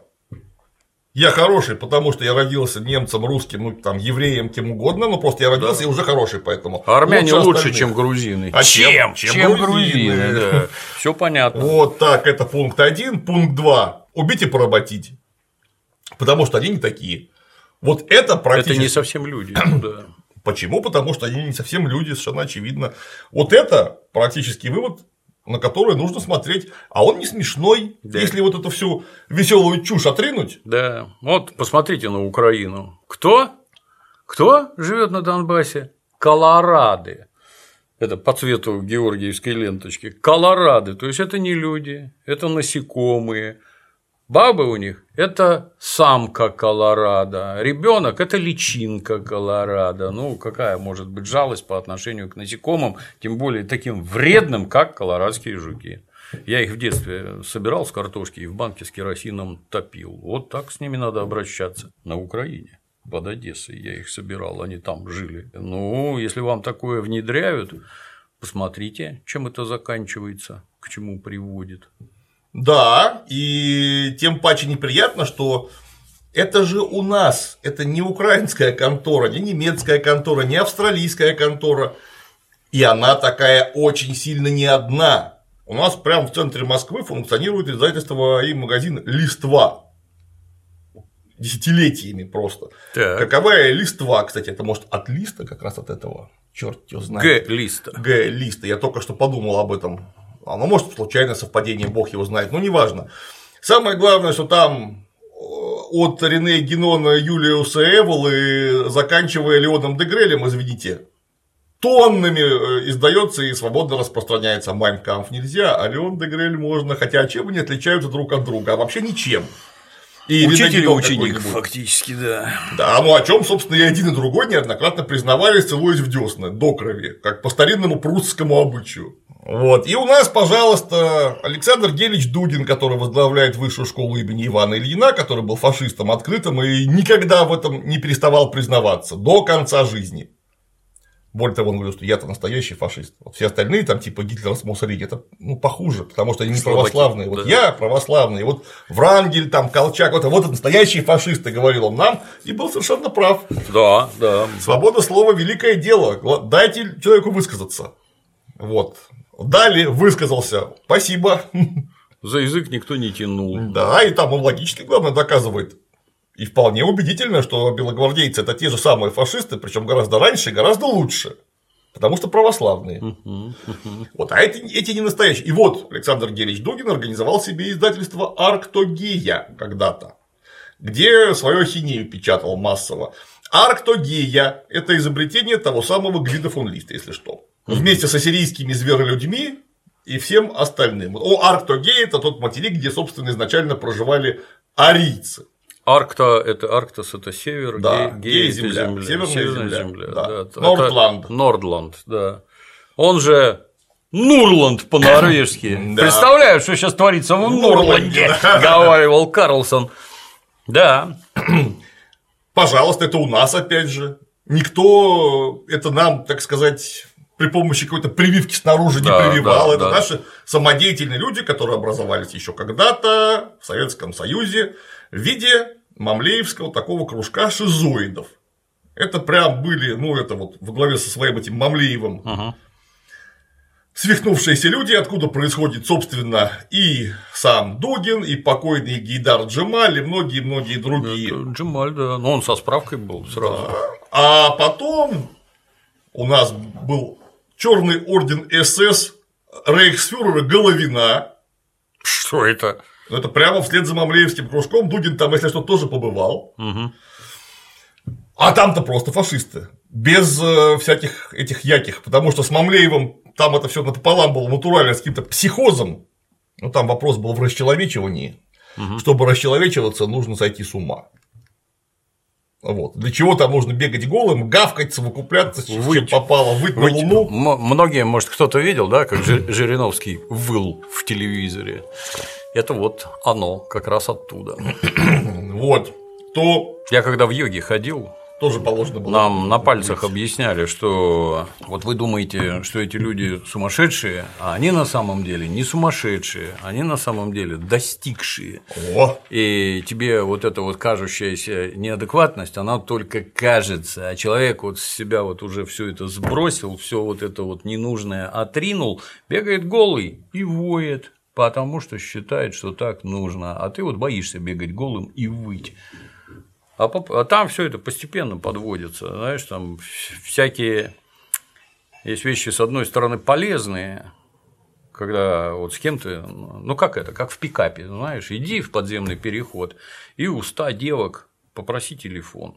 Я хороший, потому что я родился немцем, русским, ну там евреем, кем угодно, но просто я родился да. и уже хороший, поэтому. А армяне лучше, лучше чем грузины. А чем? Чем, чем грузины? грузины да. Все понятно. Вот так, это пункт один. Пункт два. Убить и поработить. Потому что они не такие. Вот это практически. Это не совсем люди. Да. Почему? Потому что они не совсем люди, совершенно очевидно. Вот это практически вывод, на который нужно смотреть, а он не смешной, да. Если вот эту всю веселую чушь отринуть. Да, вот посмотрите на Украину. Кто? Кто живет на Донбассе? Колорады. Это по цвету георгиевской ленточки. Колорады. То есть это не люди, это насекомые. Бабы у них – это самка колорадо, ребенок – это личинка колорадо. Ну, какая может быть жалость по отношению к насекомым, тем более таким вредным, как колорадские жуки. Я их в детстве собирал с картошки и в банке с керосином топил. Вот так с ними надо обращаться на Украине. Под Одессой я их собирал, они там жили. Ну, если вам такое внедряют, посмотрите, чем это заканчивается, к чему приводит. Да, и тем паче неприятно, что это же у нас, это не украинская контора, не немецкая контора, не австралийская контора, и она такая очень сильно не одна. У нас прямо в центре Москвы функционирует издательство и магазин «Листва». Десятилетиями просто. Так. Каковая Листва, кстати, это может от листа, как раз от этого, черт его знает. Г-листа. Г-листа, я только что подумал об этом. Оно может случайное совпадение, бог его знает, но неважно. Самое главное, что там от Рене Генона, Юлиуса Эволы, заканчивая Леоном де Грелем, извините, тоннами издается и свободно распространяется. Майн Кампф нельзя, а Леон де Грель можно, хотя чем они отличаются друг от друга, а вообще ничем. И учитель и ученик, фактически, да. Да, ну о чем, собственно, и один, и другой неоднократно признавались, целуясь в десны, до крови, как по старинному прусскому обычаю. Вот. И у нас, пожалуйста, Александр Гелич Дугин, который возглавляет высшую школу имени Ивана Ильина, который был фашистом открытым и никогда в этом не переставал признаваться до конца жизни. Более того, он говорил, что я-то настоящий фашист. Вот все остальные, там, типа Гитлер с Муссолини, это ну, похуже, потому что они не православные. Вот да. Я православный, вот Врангель, там, Колчак, вот, вот это настоящие фашисты, говорил он нам, и был совершенно прав. Да, да. Свобода слова – великое дело. Дайте человеку высказаться. Вот. Дали, высказался. Спасибо. За язык никто не тянул. Да, и там он логически, главное, доказывает. И вполне убедительно, что белогвардейцы – это те же самые фашисты, причем гораздо раньше и гораздо лучше. Потому что православные. Вот, а эти, эти не настоящие. И вот Александр Гелич Дугин организовал себе издательство «Арктогея» когда-то, где свою ахинею печатал массово. «Арктогея» – это изобретение того самого Гвида фон Листа, если что. Вместе с ассирийскими зверолюдьми и всем остальным. О, Арктогея – это тот материк, где, собственно, изначально проживали арийцы. Аркта – это Арктос, это север, да, Гея – земля, земля, северная, северная земля, земля да. Да. Нордланд. Нордланд, да. Он же Нурланд по-норвежски. Да. Представляю, что сейчас творится в Нурланде, да. Говаривал Карлсон. Да. Пожалуйста, это у нас опять же. Никто это нам, так сказать, при помощи какой-то прививки снаружи да, не прививал. Да, это да. Наши самодеятельные люди, которые образовались еще когда-то в Советском Союзе в виде мамлеевского такого кружка шизоидов. Это прям были, ну, это вот во главе со своим этим Мамлеевым угу. свихнувшиеся люди, откуда происходит, собственно, и сам Дугин, и покойный Гейдар Джемаль, и многие-многие другие. Это Джемаль, да, но он со справкой был сразу. Да. А потом у нас был черный орден СС рейхсфюрера Головина. Что это? Это прямо вслед за мамлеевским кружком. Дугин там, если что, тоже побывал. Угу. А там-то просто фашисты. Без э, всяких этих яких. Потому что с Мамлеевым там это все напополам было натурально с каким-то психозом. Ну, там вопрос был в расчеловечивании. Угу. Чтобы расчеловечиваться, нужно сойти с ума. Вот. Для чего там нужно бегать голым, гавкать, совокупляться, чем попало, выть на луну. Многие, может, кто-то видел, да, как Жириновский выл в телевизоре. Это вот оно, как раз оттуда. Вот. То. Я когда в йоге ходил, тоже положено было. Нам на пальцах объясняли, что вот вы думаете, что эти люди сумасшедшие, а они на самом деле не сумасшедшие, они на самом деле достигшие. О! И тебе вот эта вот кажущаяся неадекватность, она только кажется, а человек вот с себя вот уже все это сбросил, все вот это вот ненужное отринул, бегает голый и воет, потому что считает, что так нужно, а ты вот боишься бегать голым и выть. А, а там все это постепенно подводится, знаешь, там всякие есть вещи, с одной стороны, полезные, когда вот с кем-то, ну как это, как в пикапе, знаешь, иди в подземный переход и у ста девок попроси телефон.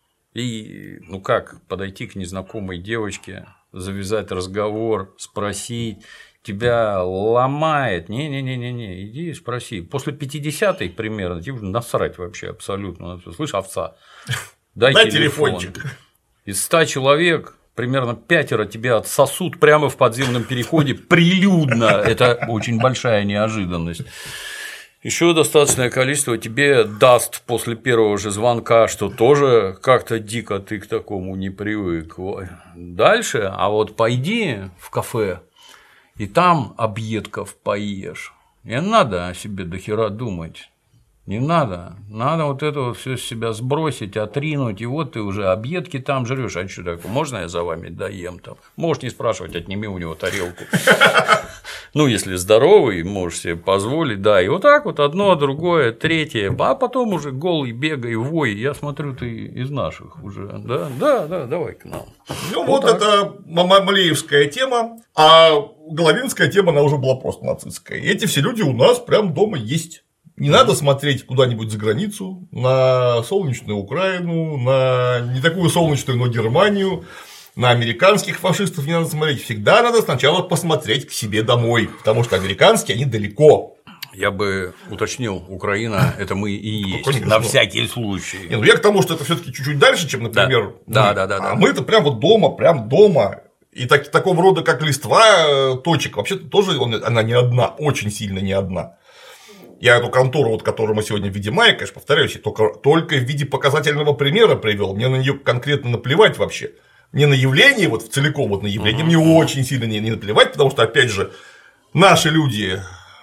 И ну как подойти к незнакомой девочке, завязать разговор, спросить. Тебя ломает, не-не-не-не, иди спроси. После пятидесятой примерно, тебе уже насрать вообще абсолютно. Слышь, овца, дай, дай телефон. Телефончик. Из ста человек примерно пятеро тебя отсосут прямо в подземном переходе прилюдно. Это очень большая неожиданность. Еще достаточное количество тебе даст после первого же звонка, что тоже как-то дико ты к такому не привык. Дальше, а вот пойди в кафе. И там объедков поешь. Не надо о себе дохера думать. Не надо. Надо вот это вот все с себя сбросить, отринуть. И вот ты уже объедки там жрешь. А что такое? Можно я за вами доем там? Можешь не спрашивать, отними у него тарелку. Ну, если здоровый, можешь себе позволить, да. И вот так вот одно, другое, третье. А потом уже голый, бегай, вой. Я смотрю, ты из наших уже. Да, да, да, давай к нам. Ну, вот, вот это мамлеевская тема. А головинская тема, она уже была просто нацистская. И эти все люди у нас прям дома есть. Не надо смотреть куда-нибудь за границу, на солнечную Украину, на не такую солнечную, но Германию, на американских фашистов не надо смотреть. Всегда надо сначала посмотреть к себе домой, потому что американские, они далеко. Я бы уточнил, Украина – это мы и есть, конечно, на всякий случай. Не, ну я к тому, что это все таки чуть-чуть дальше, чем, например, да, да, да, да, а да. мы-то прям вот дома, прям дома. И так, такого рода, как листва точек, вообще-то тоже она не одна, очень сильно не одна. Я эту контору, вот, которую мы сегодня в виде мая, конечно, повторяюсь, только, только в виде показательного примера привел. Мне на нее конкретно наплевать вообще. Не на явление, вот целиком вот на явление, uh-huh. мне очень сильно не, не наплевать, потому что, опять же, наши люди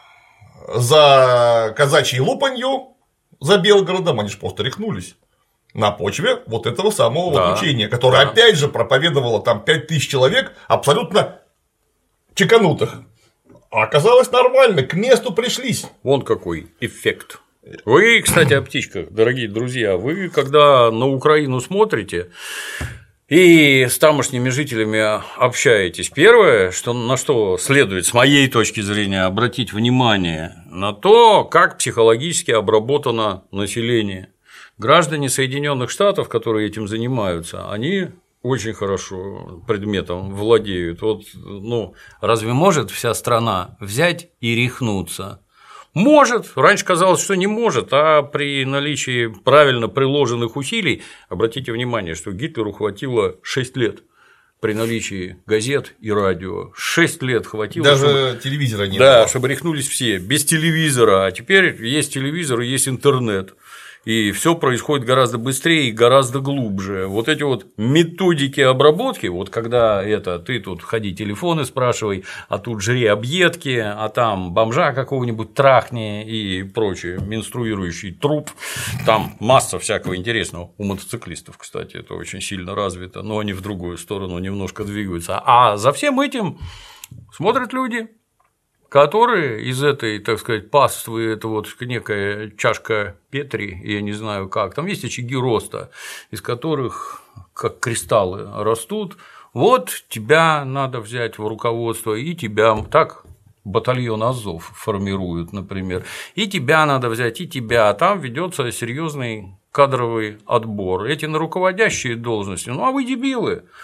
за казачьей лупанью, за Белгородом, они же просто рехнулись. На почве вот этого самого да. вот учения, которое, да. опять же, проповедовало там пять тысяч человек абсолютно чеканутых. А оказалось нормально, к месту пришлись. Вон какой эффект. Вы, кстати, о птичках, дорогие друзья, вы, когда на Украину смотрите и с тамошними жителями общаетесь, первое, что, на что следует, с моей точки зрения, обратить внимание, на то, как психологически обработано население. Граждане Соединенных Штатов, которые этим занимаются, они очень хорошо предметом владеют. Вот, ну, разве может вся страна взять и рехнуться? Может. Раньше казалось, что не может, а при наличии правильно приложенных усилий, обратите внимание, что Гитлеру хватило шесть лет при наличии газет и радио. шесть лет хватило. Даже чтобы... телевизора не да, было. Чтобы рехнулись все. Без телевизора. А теперь есть телевизор и есть интернет. И все происходит гораздо быстрее и гораздо глубже. Вот эти вот методики обработки, вот когда это ты тут ходи телефоны спрашивай, а тут жри объедки, а там бомжа какого-нибудь трахни и прочее, менструирующий труп, там масса всякого интересного. У мотоциклистов, кстати, это очень сильно развито, но они в другую сторону немножко двигаются. А за всем этим смотрят люди, которые из этой, так сказать, паствы, это вот некая чашка Петри, я не знаю как, там есть очаги роста, из которых как кристаллы растут, вот тебя надо взять в руководство, и тебя так батальон Азов формируют, например, и тебя надо взять, и тебя, а там ведется серьезный кадровый отбор. Эти на руководящие должности, ну а вы дебилы.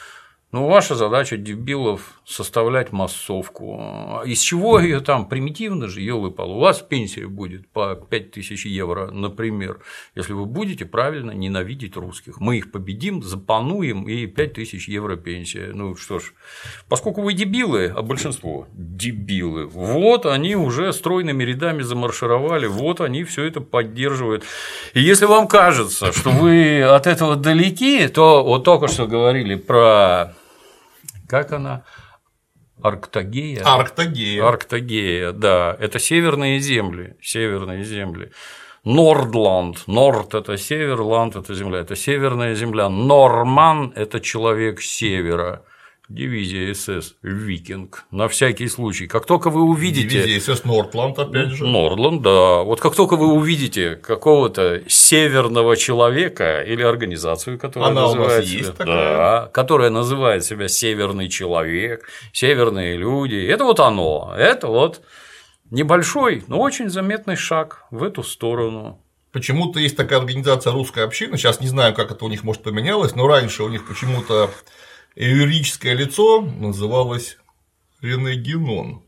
Ну, ваша задача, дебилов, составлять массовку. Из чего ее там? Примитивно же, ёлы-палы. У вас пенсия будет по пять тысяч евро, например, если вы будете правильно ненавидеть русских. Мы их победим, запануем, и пять тысяч евро пенсия. Ну что ж, поскольку вы дебилы, а большинство дебилы, вот они уже стройными рядами замаршировали, вот они все это поддерживают. И если вам кажется, что вы от этого далеки, то вот только что говорили про… Как она? Арктагея. Арктагея. Арктагея, да. Это северные земли. Северные земли. Нордланд. Норд – это север, ланд – это земля. Это северная земля. Норман – это человек севера. Дивизия СС «Викинг», на всякий случай. Как только вы увидите… Дивизия СС Нордланд, опять же. Нордланд, да. Вот как только вы увидите какого-то северного человека или организацию, которая Она называет у нас себя… есть такая. Да, которая называет себя «Северный человек», «Северные люди», это вот оно, это вот небольшой, но очень заметный шаг в эту сторону. Почему-то есть такая организация «Русская община», сейчас не знаю, как это у них, может, поменялось, но раньше у них почему-то юридическое лицо называлось Рене Генон.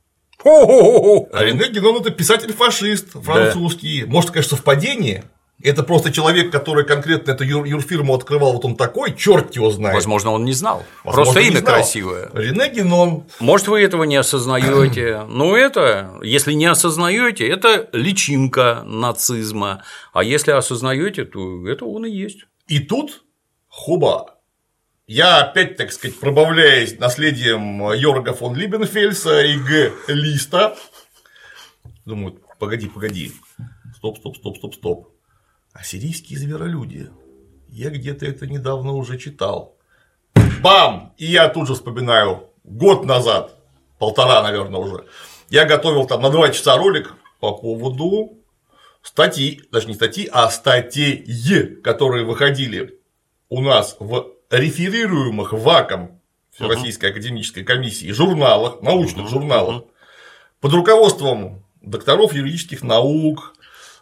А Рене Генон – это писатель-фашист французский. Да. Может, конечно, совпадение. Это просто человек, который конкретно эту юр- юрфирму открывал, вот он такой, черт его знает. Возможно, он не знал. Возможно, просто не имя знал. Красивое. Рене Генон. Может, вы этого не осознаете. Но это, если не осознаете, это личинка нацизма. А если осознаете, то это он и есть. И тут хоба. Я опять, так сказать, пробавляясь наследием Йорга фон Либенфельса и Г. Листа, думаю, погоди, погоди, стоп, стоп, стоп, стоп, стоп. Ассирийские зверолюди. Я где-то это недавно уже читал. Бам! И я тут же вспоминаю, год назад, полтора, наверное, уже, я готовил там на два часа ролик по поводу статей, даже не статей, а статей, которые выходили у нас в реферируемых ВАКом Всероссийской академической комиссии журналах, научных журналах, под руководством докторов юридических наук,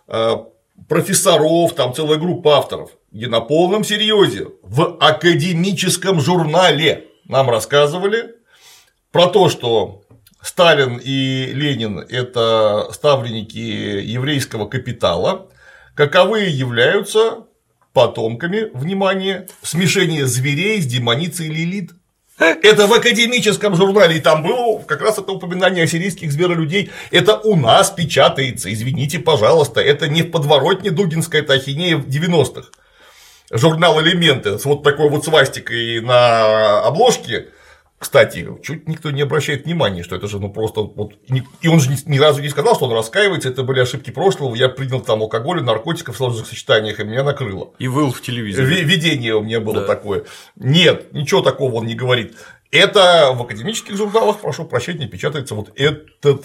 профессоров, там целая группа авторов, где на полном серьезе в академическом журнале нам рассказывали про то, что Сталин и Ленин – это ставленники еврейского капитала, каковые являются потомками, внимание, смешения зверей с демоницей Лилит. Это в академическом журнале, и там было как раз это упоминание ассирийских зверолюдей. Это у нас печатается, извините, пожалуйста, это не в подворотне Дугинская, это ахинея в девяностых. Журнал «Элементы» с вот такой вот свастикой на обложке. Кстати, чуть никто не обращает внимания, что это же ну просто вот. И он же ни, ни разу не сказал, что он раскаивается, это были ошибки прошлого, я принял там алкоголь, наркотиков в сложных сочетаниях, и меня накрыло. И выл в телевизоре. Видение у меня было да. такое. Нет, ничего такого он не говорит. Это в академических журналах, прошу прощения, печатается вот этот.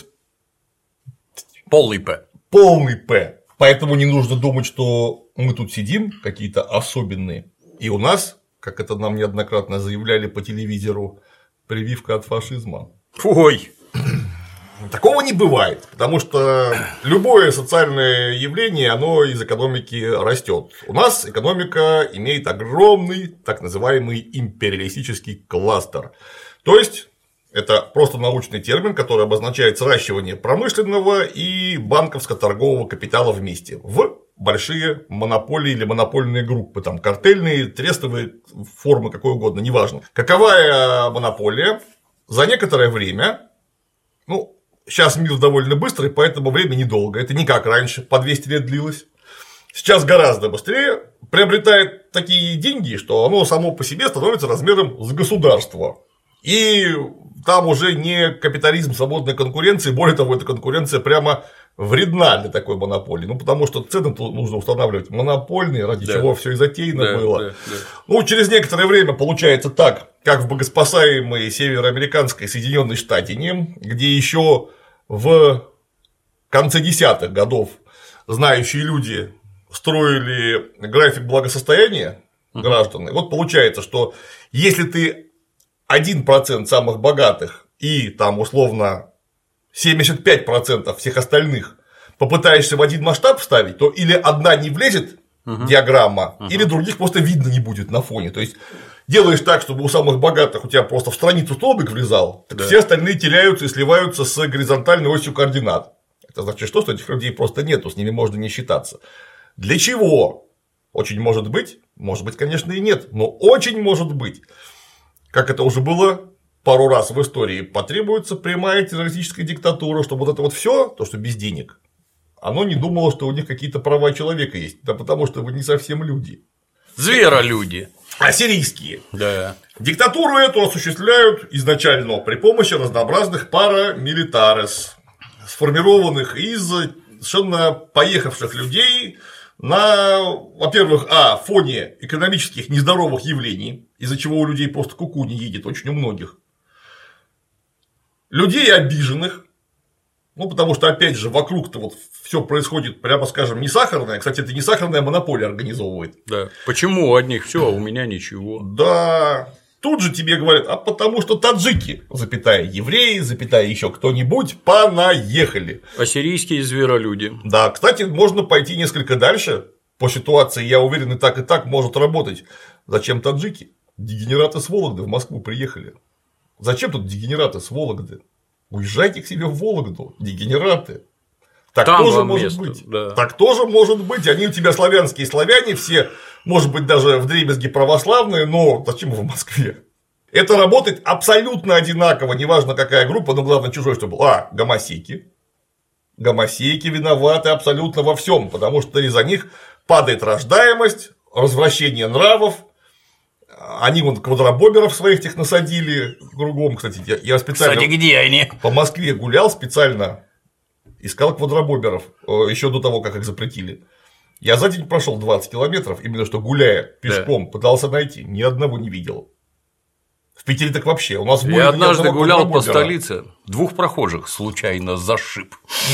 Полный П. Полный П. Поэтому не нужно думать, что мы тут сидим, какие-то особенные. И у нас, как это нам неоднократно заявляли по телевизору, прививка от фашизма. Ой. Такого не бывает, потому что любое социальное явление, оно из экономики растет. У нас экономика имеет огромный так называемый империалистический кластер. То есть это просто научный термин, который обозначает сращивание промышленного и банковско-торгового капитала вместе в большие монополии или монопольные группы, там картельные, трестовые формы, какой угодно, неважно. Каковая монополия за некоторое время, ну, сейчас мир довольно быстрый, поэтому время недолго, это не как раньше, по двести лет длилось. Сейчас гораздо быстрее приобретает такие деньги, что оно само по себе становится размером с государство. И там уже не капитализм свободной конкуренции, более того, эта конкуренция прямо вредна для такой монополии, ну потому что цены нужно устанавливать монопольные, ради да. чего все и затеяно да, было. Да, да. Ну, через некоторое время получается так, как в богоспасаемой североамериканской Соединенной Штатине, где еще в конце десятых годов знающие люди строили график благосостояния uh-huh. граждан. И вот получается, что если ты один процент самых богатых и там условно семьдесят пять процентов всех остальных попытаешься в один масштаб вставить, то или одна не влезет угу. диаграмма, угу. или других просто видно не будет на фоне. То есть делаешь так, чтобы у самых богатых у тебя просто в страницу столбик влезал, так да. все остальные теряются и сливаются с горизонтальной осью координат. Это значит, что, что этих людей просто нету, с ними можно не считаться. Для чего? Очень может быть, может быть, конечно, и нет, но очень может быть, как это уже было пару раз в истории, потребуется прямая террористическая диктатура, чтобы вот это вот все, то, что без денег, оно не думало, что у них какие-то права человека есть, да потому что вы не совсем люди. Зверолюди. Ассирийские. Да. Диктатуру эту осуществляют изначально при помощи разнообразных парамилитарес, сформированных из совершенно поехавших людей на, во-первых, а, фоне экономических нездоровых явлений, из-за чего у людей просто куку не едет, очень у многих. Людей обиженных, ну, потому что, опять же, вокруг-то вот все происходит, прямо скажем, не сахарная. Кстати, это не сахарная монополия организовывает. Да. Почему у одних все, а у меня ничего? Да. Тут же тебе говорят, а потому что таджики, запятая евреи, запятая еще кто-нибудь, понаехали. Ассирийские зверолюди. Да, кстати, можно пойти несколько дальше. По ситуации, я уверен, и так, и так может работать. Зачем таджики? Дегенераты с Вологды в Москву приехали. Зачем тут дегенераты с Вологды? Уезжайте к себе в Вологду, дегенераты. Так Там тоже может место, быть. Да. Так тоже может быть. Они у тебя славянские славяне, все, может быть, даже вдребезги православные, но зачем в Москве? Это работает абсолютно одинаково, неважно какая группа, но главное чужой, чтобы был. А, гомосеки. Гомосеки виноваты абсолютно во всем, потому что из-за них падает рождаемость, развращение нравов. Они вон квадробоберов своих тех насадили кругом. Кстати, я, я специально. Кстати, где они? По Москве гулял специально. Искал квадробоберов еще до того, как их запретили. Я за день прошел двадцать километров, именно что гуляя пешком, да. пытался найти, ни одного не видел. В Питере так вообще. У нас в Я однажды гулял по столице, двух прохожих случайно зашиб.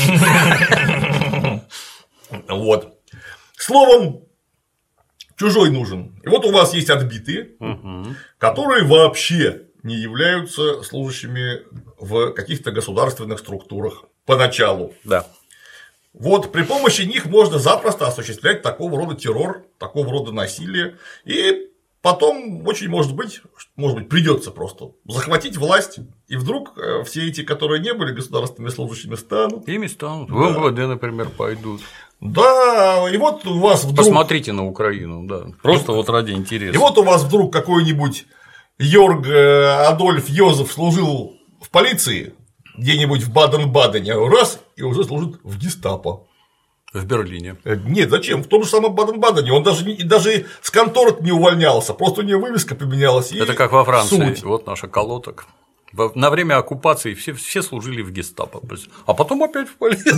Вот. Словом, чужой нужен. И вот у вас есть отбитые, которые вообще не являются служащими в каких-то государственных структурах. Поначалу. Да. Вот при помощи них можно запросто осуществлять такого рода террор, такого рода насилие. И потом, очень может быть, может быть, придется просто захватить власть. И вдруг все эти, которые не были государственными служащими, станут. Ими станут. В эм вэ дэ, например, пойдут. Да, и вот у вас вдруг. Посмотрите на Украину, да. Просто вот ради интереса. И вот у вас вдруг какой-нибудь Йорг Адольф Йозеф служил в полиции. Где-нибудь в Баден-Бадене, раз, и уже служит в гестапо. В Берлине. Нет, зачем? В том же самом Баден-Бадене. Он даже, даже с конторы не увольнялся, просто у него вывеска поменялась. И это как во Франции. Суть. Вот наша колоток. На время оккупации все, все служили в гестапо, а потом опять в полицию.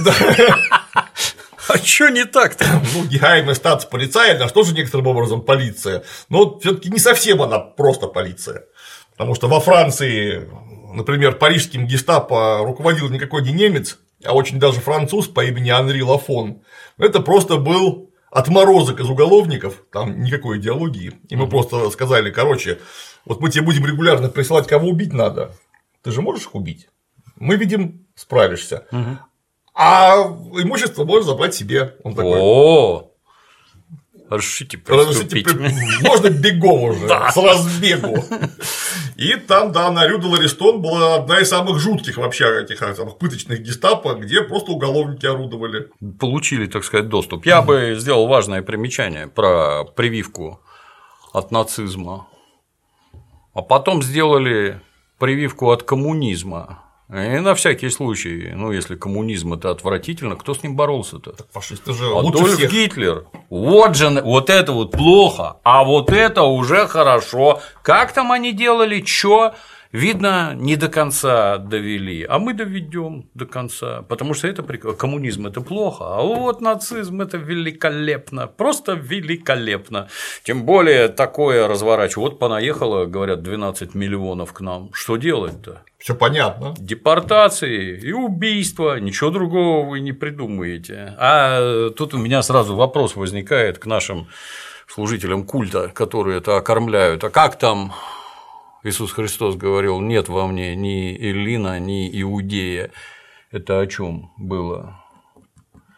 А что не так-то? Ну, гехаймная статус полицая, что же некоторым образом полиция? Но все-таки не совсем она просто полиция. Потому что во Франции, например, парижским гестапо руководил никакой не немец, а очень даже француз по имени Анри Лафон. Это просто был отморозок из уголовников, там никакой идеологии. И мы просто сказали, короче, вот мы тебе будем регулярно присылать, кого убить надо. Ты же можешь их убить? Мы видим, справишься. Угу. А имущество можешь забрать себе. Он такой. О, разрешите приступить. Можно бегом уже, с разбегу. И там, да, на Рю де Ларистон была одна из самых жутких вообще этих самых пыточных гестапо, где просто уголовники орудовали. Получили, так сказать, доступ. Я бы сделал важное примечание про прививку от нацизма, а потом сделали прививку от коммунизма. И на всякий случай, ну, если коммунизм это отвратительно, кто с ним боролся-то? Так фашисты же Адольф Гитлер. Вот же, вот это вот плохо, а вот это уже хорошо. Как там они делали, чё? Видно, не до конца довели, а мы доведем до конца, потому что это коммунизм это плохо, а вот нацизм это великолепно, просто великолепно. Тем более такое разворачивать. Вот понаехало, говорят, двенадцать миллионов к нам. Что делать-то? Все понятно. Депортации и убийства, ничего другого вы не придумаете. А тут у меня сразу вопрос возникает к нашим служителям культа, которые это окормляют. А как там Иисус Христос говорил: нет во мне ни Эллина, ни Иудея. Это о чем было?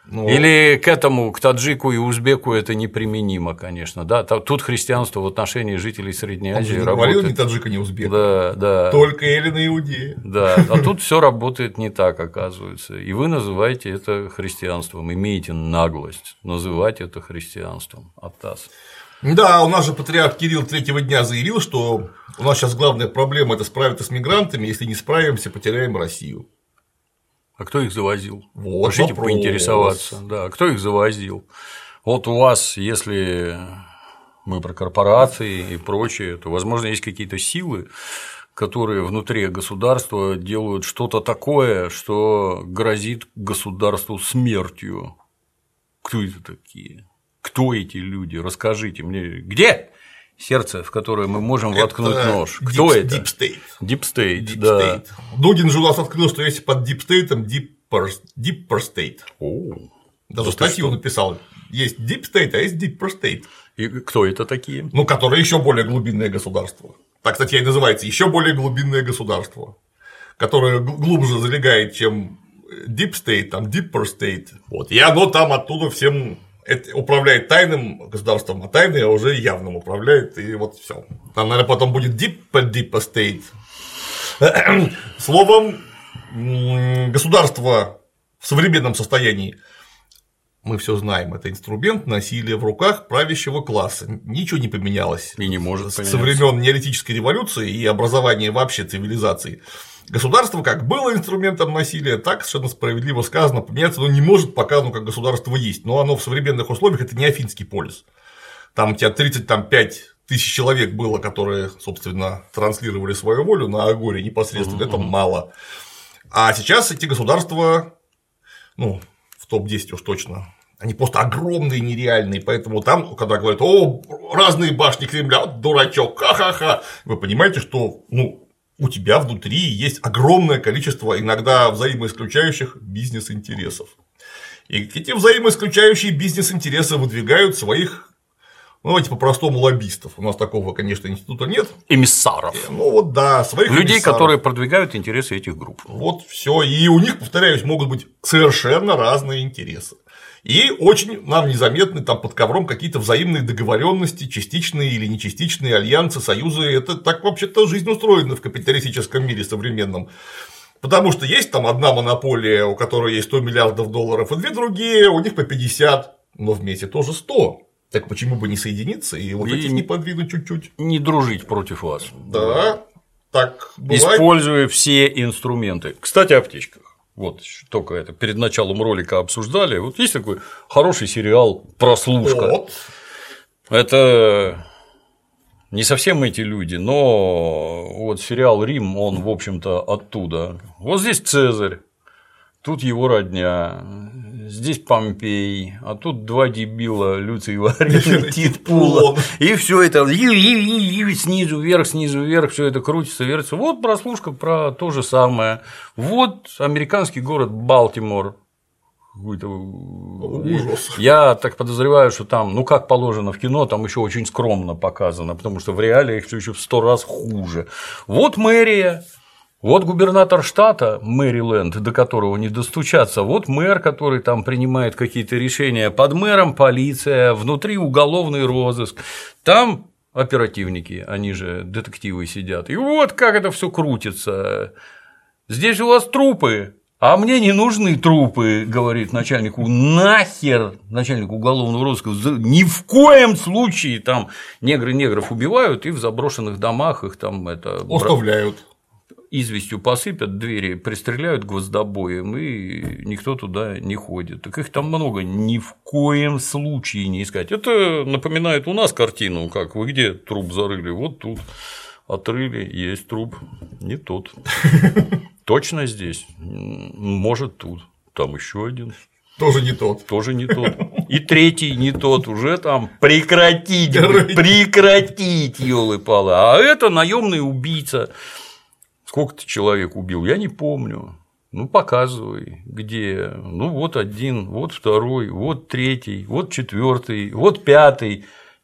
Но... Или к этому, к таджику и узбеку это неприменимо, конечно. Да? Тут христианство в отношении жителей Средней Азии Он же не работает. говорил ни таджика, ни узбека. Да, да. Только эллины иудеи. Да, а тут все работает не так, оказывается. И вы называете это христианством, имеете наглость называть это христианством. Атас. Да, у нас же патриарх Кирилл третьего дня заявил, что у нас сейчас главная проблема – это справиться с мигрантами, если не справимся, потеряем Россию. А кто их завозил? Вот Решите вопрос. поинтересоваться. Да, кто их завозил? Вот у вас, если мы про корпорации и прочее, то, возможно, есть какие-то силы, которые внутри государства делают что-то такое, что грозит государству смертью. Кто это такие? Кто эти люди? Расскажите мне. Где сердце, в которое мы можем это воткнуть нож? Кто deep, это? Deep State. Deep State, Deep да. State. Дугин же у нас открыл, что есть под Deep State Deeper, Deeper State. О, даже статью написал. Есть Deep State, а есть Deeper State. И кто это такие? Ну, которые еще более глубинное государство. Так, кстати, и называется еще более глубинное государство, которое глубже залегает, чем Deep State, там Deeper State. Вот. И оно там оттуда всем это управляет тайным государством, а тайное уже явным управляет, и вот все. Там, наверное, потом будет Deeper Deeper State. Словом, государство в современном состоянии, мы все знаем, это инструмент насилия в руках правящего класса. Ничего не поменялось. И не может со времен неолитической революции и образования вообще цивилизации. Государство как было инструментом насилия, так совершенно справедливо сказано, поменяться оно не может, пока оно как государство есть. Но оно в современных условиях это не Афинский полис. Там у тебя тридцать пять тысяч человек было, которые, собственно, транслировали свою волю на Агоре непосредственно. Это мало. А сейчас эти государства, ну, в топ десять уж точно, они просто огромные, нереальные, поэтому там, когда говорят, о, разные башни Кремля, дурачок, ха-ха-ха, вы понимаете, что, ну, у тебя внутри есть огромное количество иногда взаимоисключающих бизнес-интересов. И эти взаимоисключающие бизнес-интересы выдвигают своих, ну, давайте по-простому, лоббистов. У нас такого, конечно, института нет. Эмиссаров. Ну вот да, своих людей, эмиссаров. Которые продвигают интересы этих групп. Вот все. И у них, повторяюсь, могут быть совершенно разные интересы. И очень нам незаметны там под ковром какие-то взаимные договоренности, частичные или нечастичные альянсы, союзы. Это так вообще-то жизнь устроена в капиталистическом мире современном. Потому что есть там одна монополия, у которой есть сто миллиардов долларов, и две другие, у них по пятьдесят, но вместе тоже сто. Так почему бы не соединиться и вот этих не подвинуть чуть-чуть? Не дружить против вас. Да, так бывает. Используя все инструменты. Кстати, о птичках. Вот, только это перед началом ролика обсуждали. Вот есть такой хороший сериал «Прослушка». Вот. Это не совсем эти люди, но вот сериал «Рим», он, в общем-то, оттуда. Вот здесь Цезарь, тут его родня, здесь Помпей, а тут два дебила, Люций Варин, Тит Пула, и все это снизу вверх, снизу вверх, все это крутится, вертится. Вот прослушка про то же самое. Вот американский город Балтимор. Ужас. Я так подозреваю, что там, ну как положено в кино, там еще очень скромно показано, потому что в реалиях все еще в сто раз хуже. Вот мэрия. Вот губернатор штата Мэриленд, до которого не достучаться, вот мэр, который там принимает какие-то решения, под мэром полиция, внутри уголовный розыск, там оперативники, они же детективы сидят, и вот как это все крутится. Здесь у вас трупы, а мне не нужны трупы, говорит начальнику, нахер, начальник уголовного розыска, ни в коем случае там негры негров убивают и в заброшенных домах их там это… Оставляют. Известью посыпят двери, пристреляют гвоздобоем, и никто туда не ходит. Так их там много, ни в коем случае не искать. Это напоминает у нас картину, как вы где труп зарыли, вот тут отрыли, есть труп, не тот. Точно здесь, может тут, там еще один. Тоже не тот. Тоже не тот. И третий не тот, уже там прекратить, прекратить, ёлы-палы. А это наемный убийца. Сколько ты человек убил, я не помню. Ну, показывай, где. Ну, вот один, вот второй, вот третий, вот четвертый, вот пятый.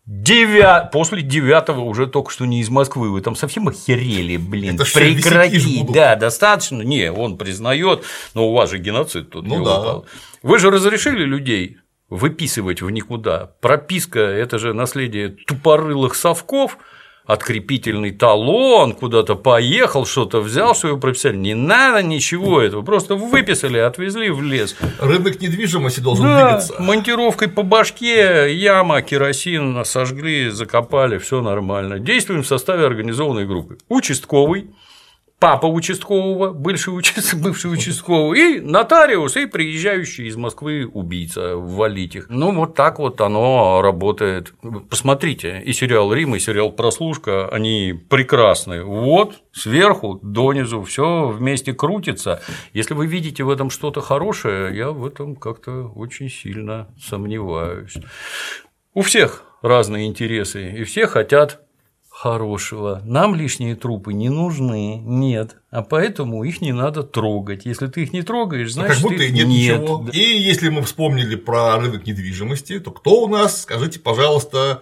Девя... После девятого уже только что не из Москвы. Вы там совсем охерели, блин. Это прекрати. Да, достаточно. Не, он признает, но у вас же геноцид тут. Ну да. Вы же разрешили людей выписывать в никуда. Прописка – это же наследие тупорылых совков. Открепительный талон, куда-то поехал, что-то взял, что его прописали. Не надо ничего этого, просто выписали, отвезли в лес. Рынок недвижимости должен да, двигаться. Монтировкой по башке, яма, керосин, сожгли, закопали, все нормально. Действуем в составе организованной группы. Участковый, папа участкового, бывший, участ... бывший участковый, и нотариус, и приезжающий из Москвы убийца, ввалить их. Ну, вот так вот оно работает. Посмотрите, и сериал «Рим», и сериал «Прослушка», они прекрасны. Вот, сверху донизу все вместе крутится. Если вы видите в этом что-то хорошее, я в этом как-то очень сильно сомневаюсь. У всех разные интересы, и все хотят хорошего. Нам лишние трупы не нужны, нет, а поэтому их не надо трогать. Если ты их не трогаешь, значит, как будто их и нет, нет. ничего. И если мы вспомнили про рынок недвижимости, то кто у нас, скажите, пожалуйста,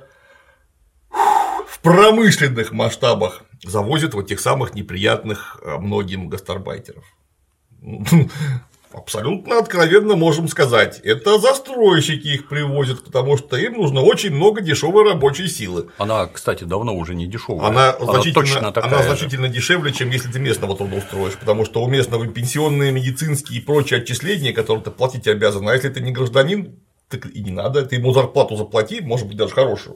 в промышленных масштабах завозит вот тех самых неприятных многим гастарбайтеров? Абсолютно откровенно можем сказать, это застройщики их привозят, потому что им нужно очень много дешевой рабочей силы. Она, кстати, давно уже не дешевая. Она, она значительно, точно такая она же. значительно дешевле, чем если ты местного трудоустроишь, потому что у местного пенсионные, медицинские и прочие отчисления, которые ты платить обязан, а если ты не гражданин, так и не надо, ты ему зарплату заплати, может быть, даже хорошую.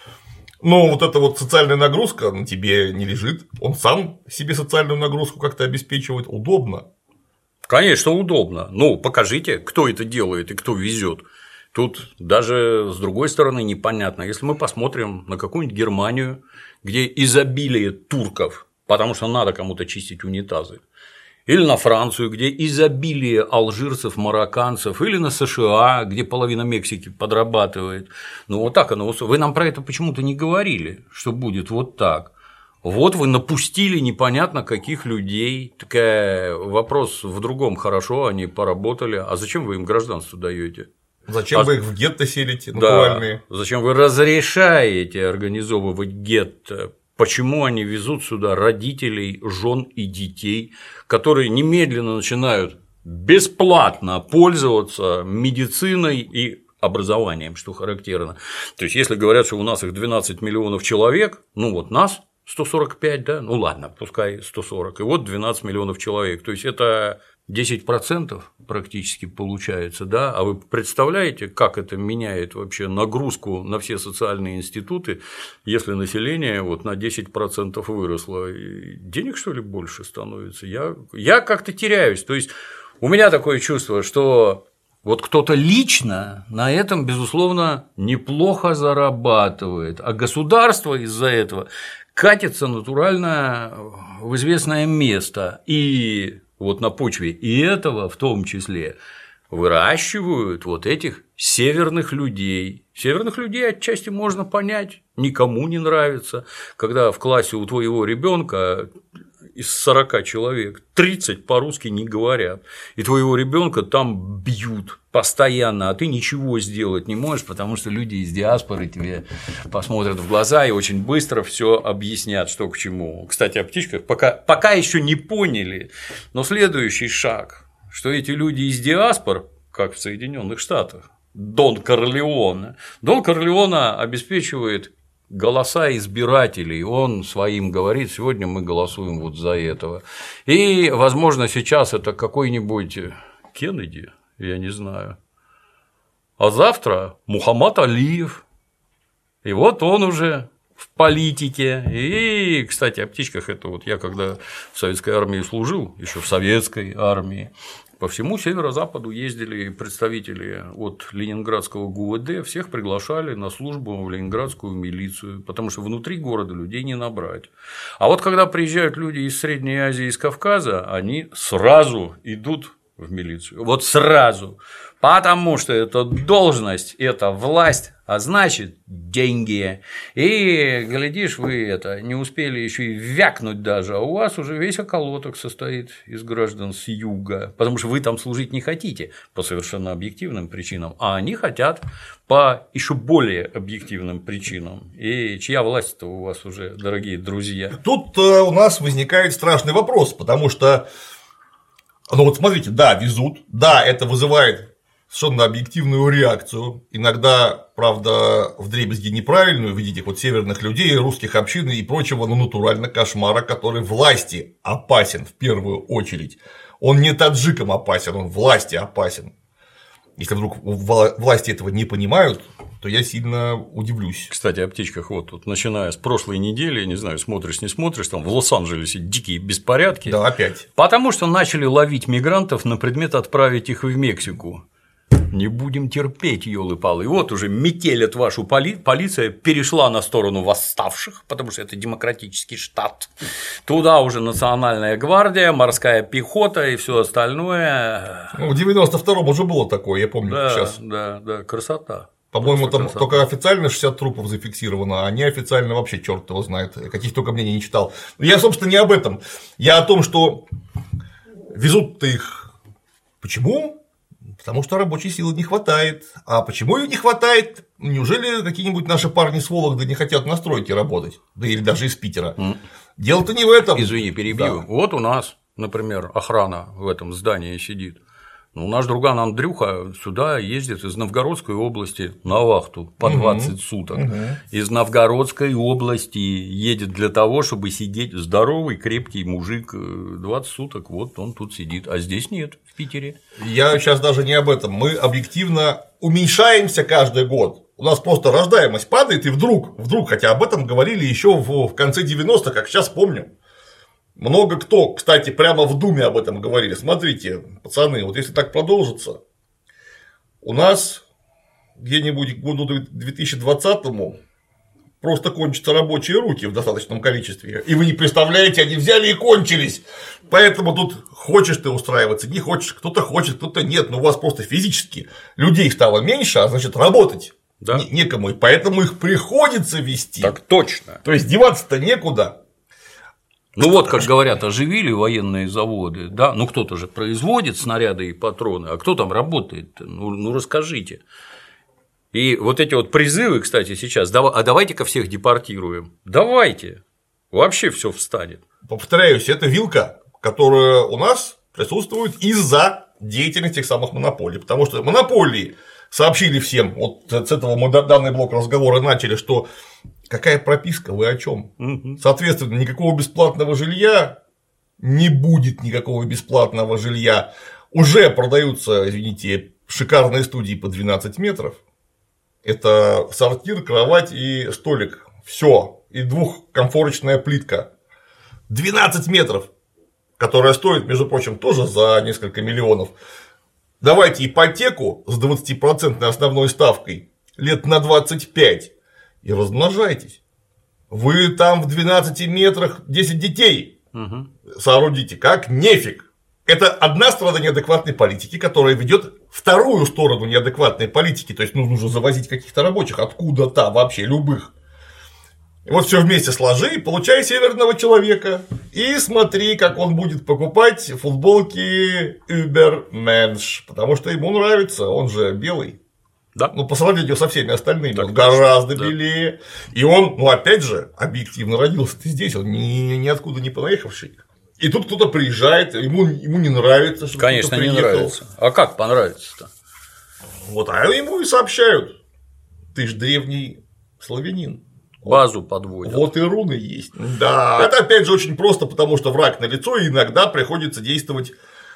Но вот эта вот социальная нагрузка на тебе не лежит, он сам себе социальную нагрузку как-то обеспечивает, удобно. Конечно, удобно. Ну, покажите, кто это делает и кто везет. Тут даже с другой стороны непонятно. Если мы посмотрим на какую-нибудь Германию, где изобилие турков, потому что надо кому-то чистить унитазы, или на Францию, где изобилие алжирцев, марокканцев, или на США, где половина Мексики подрабатывает. Ну, вот так оно. Вы нам про это почему-то не говорили, что будет вот так. Вот вы напустили непонятно каких людей. Такая вопрос в другом. Хорошо, они поработали. А зачем вы им гражданство даете? Зачем а... вы их в гетто селите? Натуральные? Да. Зачем вы разрешаете организовывать гетто? Почему они везут сюда родителей, жен и детей, которые немедленно начинают бесплатно пользоваться медициной и образованием, что характерно. То есть, если говорят, что у нас их двенадцать миллионов человек, ну вот нас сто сорок пять, да, ну ладно, пускай сто сорок, и вот двенадцать миллионов человек, то есть это десять процентов практически получается, да, а вы представляете, как это меняет вообще нагрузку на все социальные институты, если население вот на десять процентов выросло, денег что ли больше становится, я, я как-то теряюсь, то есть у меня такое чувство, что вот кто-то лично на этом, безусловно, неплохо зарабатывает, а государство из-за этого катится натурально в известное место, и вот на почве и этого в том числе выращивают вот этих северных людей. Северных людей отчасти можно понять, никому не нравится, когда в классе у твоего ребенка из сорока человек тридцать по-русски не говорят, и твоего ребенка там бьют постоянно, а ты ничего сделать не можешь, потому что люди из диаспоры тебе посмотрят в глаза и очень быстро все объяснят, что к чему. Кстати, о птичках пока, пока еще не поняли, но следующий шаг, что эти люди из диаспор, как в Соединенных Штатах, Дон Корлеоне, Дон Корлеоне обеспечивает голоса избирателей, он своим говорит, сегодня мы голосуем вот за этого. И, возможно, сейчас это какой-нибудь Кеннеди, я не знаю, а завтра Мухаммад Алиев, и вот он уже в политике. И, кстати, о птичках это вот я когда в советской армии служил, еще в советской армии, по всему северо-западу ездили представители от ленинградского ГУВД, всех приглашали на службу в ленинградскую милицию, потому что внутри города людей не набрать. А вот когда приезжают люди из Средней Азии, из Кавказа, они сразу идут в милицию. Вот сразу. Потому что это должность, это власть, а значит деньги. И, глядишь, вы это не успели еще и вякнуть даже, а у вас уже весь околоток состоит из граждан с юга, потому что вы там служить не хотите по совершенно объективным причинам, а они хотят по еще более объективным причинам. И чья власть-то у вас уже, дорогие друзья? Тут у нас возникает страшный вопрос, потому что, ну вот смотрите, да, везут, да, это вызывает совершенно объективную реакцию, иногда, правда, вдребезги неправильную, видите, вот северных людей, русских общин и прочего, ну, натурально кошмара, который власти опасен в первую очередь. Он не таджикам опасен, он власти опасен. Если вдруг власти этого не понимают, то я сильно удивлюсь. Кстати, о птичках вот, вот начиная с прошлой недели, не знаю, смотришь, не смотришь, там в Лос-Анджелесе дикие беспорядки. Да, опять. Потому что начали ловить мигрантов на предмет отправить их в Мексику. Не будем терпеть, ёлы-палы. И вот уже метелит вашу поли... полиция перешла на сторону восставших, потому что это демократический штат. Туда уже национальная гвардия, морская пехота и все остальное. Ну, в девяносто втором уже было такое, я помню, да, сейчас. Да, да, красота. По-моему, там красота. Только официально шестьдесят трупов зафиксировано, а неофициально вообще черт его знает. Каких только мнений не читал. Я, собственно, не об этом. Я о том, что везут-то их. Почему? Потому что рабочей силы не хватает. А почему ее не хватает? Неужели какие-нибудь наши парни с Вологды не хотят на стройке работать? Да или даже из Питера. Mm. Дело-то не в этом. Извини, перебью. Да. Вот у нас, например, охрана в этом здании сидит. Ну, наш друган Андрюха сюда ездит из Новгородской области на вахту по двадцать угу. суток. Угу. Из Новгородской области едет для того, чтобы сидеть здоровый, крепкий мужик двадцать суток. Вот он тут сидит, а здесь нет, в Питере. Я сейчас даже не об этом. Мы объективно уменьшаемся каждый год. У нас просто рождаемость падает, и вдруг, вдруг, хотя об этом говорили еще в конце девяностых, как сейчас помню. Много кто, кстати, прямо в Думе об этом говорили. Смотрите, пацаны, вот если так продолжится, у нас где-нибудь к году две тысячи двадцатому просто кончатся рабочие руки в достаточном количестве. И вы не представляете, они взяли и кончились. Поэтому тут хочешь ты устраиваться, не хочешь, кто-то хочет, кто-то нет. Но у вас просто физически людей стало меньше, а значит работать да? некому. И поэтому их приходится вести. Так точно. То есть деваться-то некуда. Ну вот, как говорят, оживили военные заводы, да, ну кто-то же производит снаряды и патроны, а кто там работает? Ну, ну расскажите. И вот эти вот призывы, кстати, сейчас, а давайте-ка всех депортируем. Давайте. Вообще все встанет. Повторяюсь, это вилка, которая у нас присутствует из-за деятельности тех самых монополий. Потому что монополии сообщили всем, вот с этого мы данный блок разговора начали, что какая прописка, вы о чем? Угу. Соответственно, никакого бесплатного жилья не будет, никакого бесплатного жилья. Уже продаются, извините, шикарные студии по двенадцать метров. Это сортир, кровать и столик. Все. И двухкомфорочная плитка. двенадцать метров, которая стоит, между прочим, тоже за несколько миллионов. Давайте ипотеку с двадцатипроцентной основной ставкой лет на двадцать пять. И размножайтесь. Вы там в двенадцати метрах десять детей угу. соорудите. Как нефиг. Это одна сторона неадекватной политики, которая ведет вторую сторону неадекватной политики. То есть нужно уже завозить каких-то рабочих откуда-то вообще любых. И вот все вместе сложи, получай северного человека. И смотри, как он будет покупать футболки Übermensch. Потому что ему нравится, он же белый. Да. Ну, по сравнению со всеми остальными, так он точно. Гораздо да. белее. И он, ну, опять же, объективно родился-то здесь, он ни, ниоткуда не понаехавший. И тут кто-то приезжает, ему, ему не нравится, что конечно, не нравится. А как понравится-то? Вот, а ему и сообщают. Ты ж древний славянин. Базу подводят. Вот и руны есть. Да. Это опять же очень просто, потому что враг налицо, и иногда приходится действовать.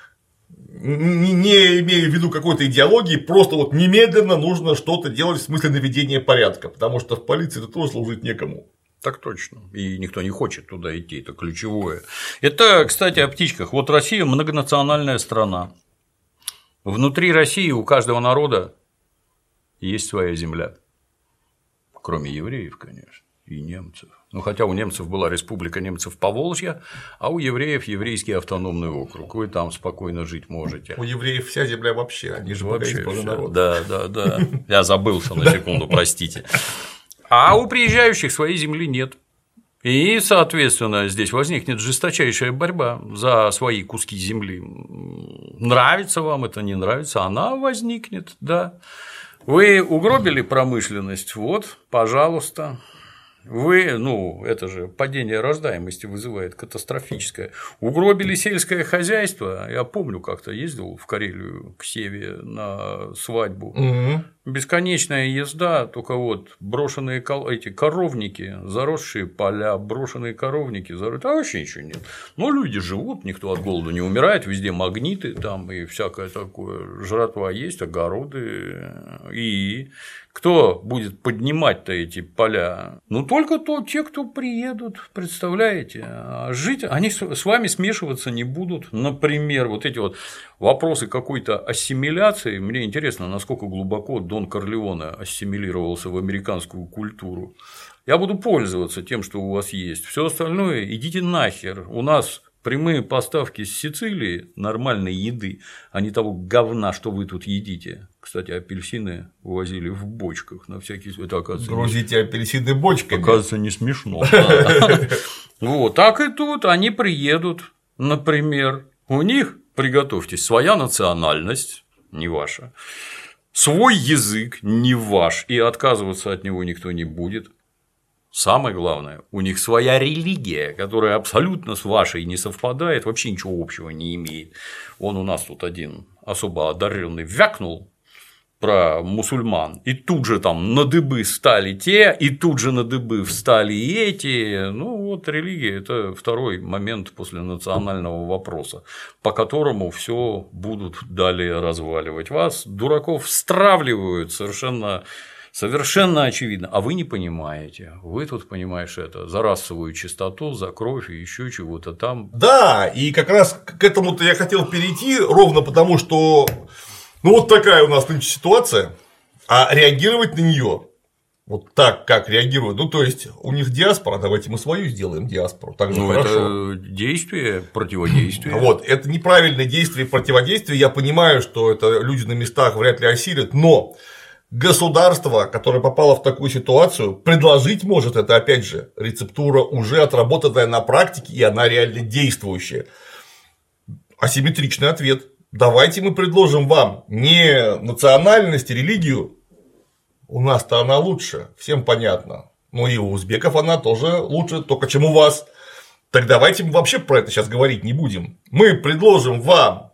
Не имея в виду какой-то идеологии, просто вот немедленно нужно что-то делать в смысле наведения порядка, потому что в полиции это тоже служить некому. Так точно. И никто не хочет туда идти, это ключевое. Это, кстати, о птичках. Вот Россия многонациональная страна. Внутри России у каждого народа есть своя земля. Кроме евреев, конечно. и немцев. Ну, хотя у немцев была республика немцев Поволжья, а у евреев еврейский автономный округ. Вы там спокойно жить можете. У евреев вся земля вообще, они же вообще народ. Да, да, да. Я забылся на секунду, простите. А у приезжающих своей земли нет. И, соответственно, здесь возникнет жесточайшая борьба за свои куски земли. Нравится вам это, не нравится, она возникнет, да. Вы угробили промышленность, вот, пожалуйста. Вы, ну, это же падение рождаемости вызывает катастрофическое. Угробили сельское хозяйство. Я помню, как-то ездил в Карелию к Севе на свадьбу. Угу. Бесконечная езда, только вот брошенные эти коровники, заросшие поля, брошенные коровники, заросшие, а вообще ничего нет. Но люди живут, никто от голода не умирает, везде магниты там и всякое такое, жратва есть, огороды. И кто будет поднимать-то эти поля? Ну, только то, те, кто приедут, представляете? А жить, они с вами смешиваться не будут. Например, вот эти вот вопросы какой-то ассимиляции. Мне интересно, насколько глубоко Дон Корлеоне ассимилировался в американскую культуру. Я буду пользоваться тем, что у вас есть. Все остальное идите нахер. У нас прямые поставки с Сицилии нормальной еды, а не того говна, что вы тут едите. Кстати, апельсины увозили в бочках на всякий случай. Это, оказывается, грузите не... апельсины бочками. Оказывается, не смешно. Вот так и тут они приедут, например. У них, приготовьтесь, своя национальность, не ваша, свой язык, не ваш, и отказываться от него никто не будет. Самое главное, у них своя религия, которая абсолютно с вашей не совпадает, вообще ничего общего не имеет. Он у нас тут один особо одаренный вякнул про мусульман, и тут же там на дыбы стали те, и тут же на дыбы встали и эти. Ну, вот религия – это второй момент после национального вопроса, по которому все будут далее разваливать. Вас, дураков, стравливают совершенно. Совершенно очевидно, а вы не понимаете. Вы тут понимаешь это за расовую чистоту, за кровь и еще чего-то там. Да, и как раз к этому-то я хотел перейти, ровно потому, что ну вот такая у нас нынче ситуация, а реагировать на нее вот так, как реагируют, ну то есть у них диаспора, давайте мы свою сделаем диаспору, так же ну, хорошо. Это действие, противодействие. Вот, это неправильное действие, противодействие. Я понимаю, что это люди на местах вряд ли осилят, но государство, которое попало в такую ситуацию, предложить может, это опять же рецептура уже отработанная на практике, и она реально действующая. Асимметричный ответ. Давайте мы предложим вам не национальность, религию, у нас-то она лучше, всем понятно, но и у узбеков она тоже лучше, только чем у вас. Так давайте мы вообще про это сейчас говорить не будем. Мы предложим вам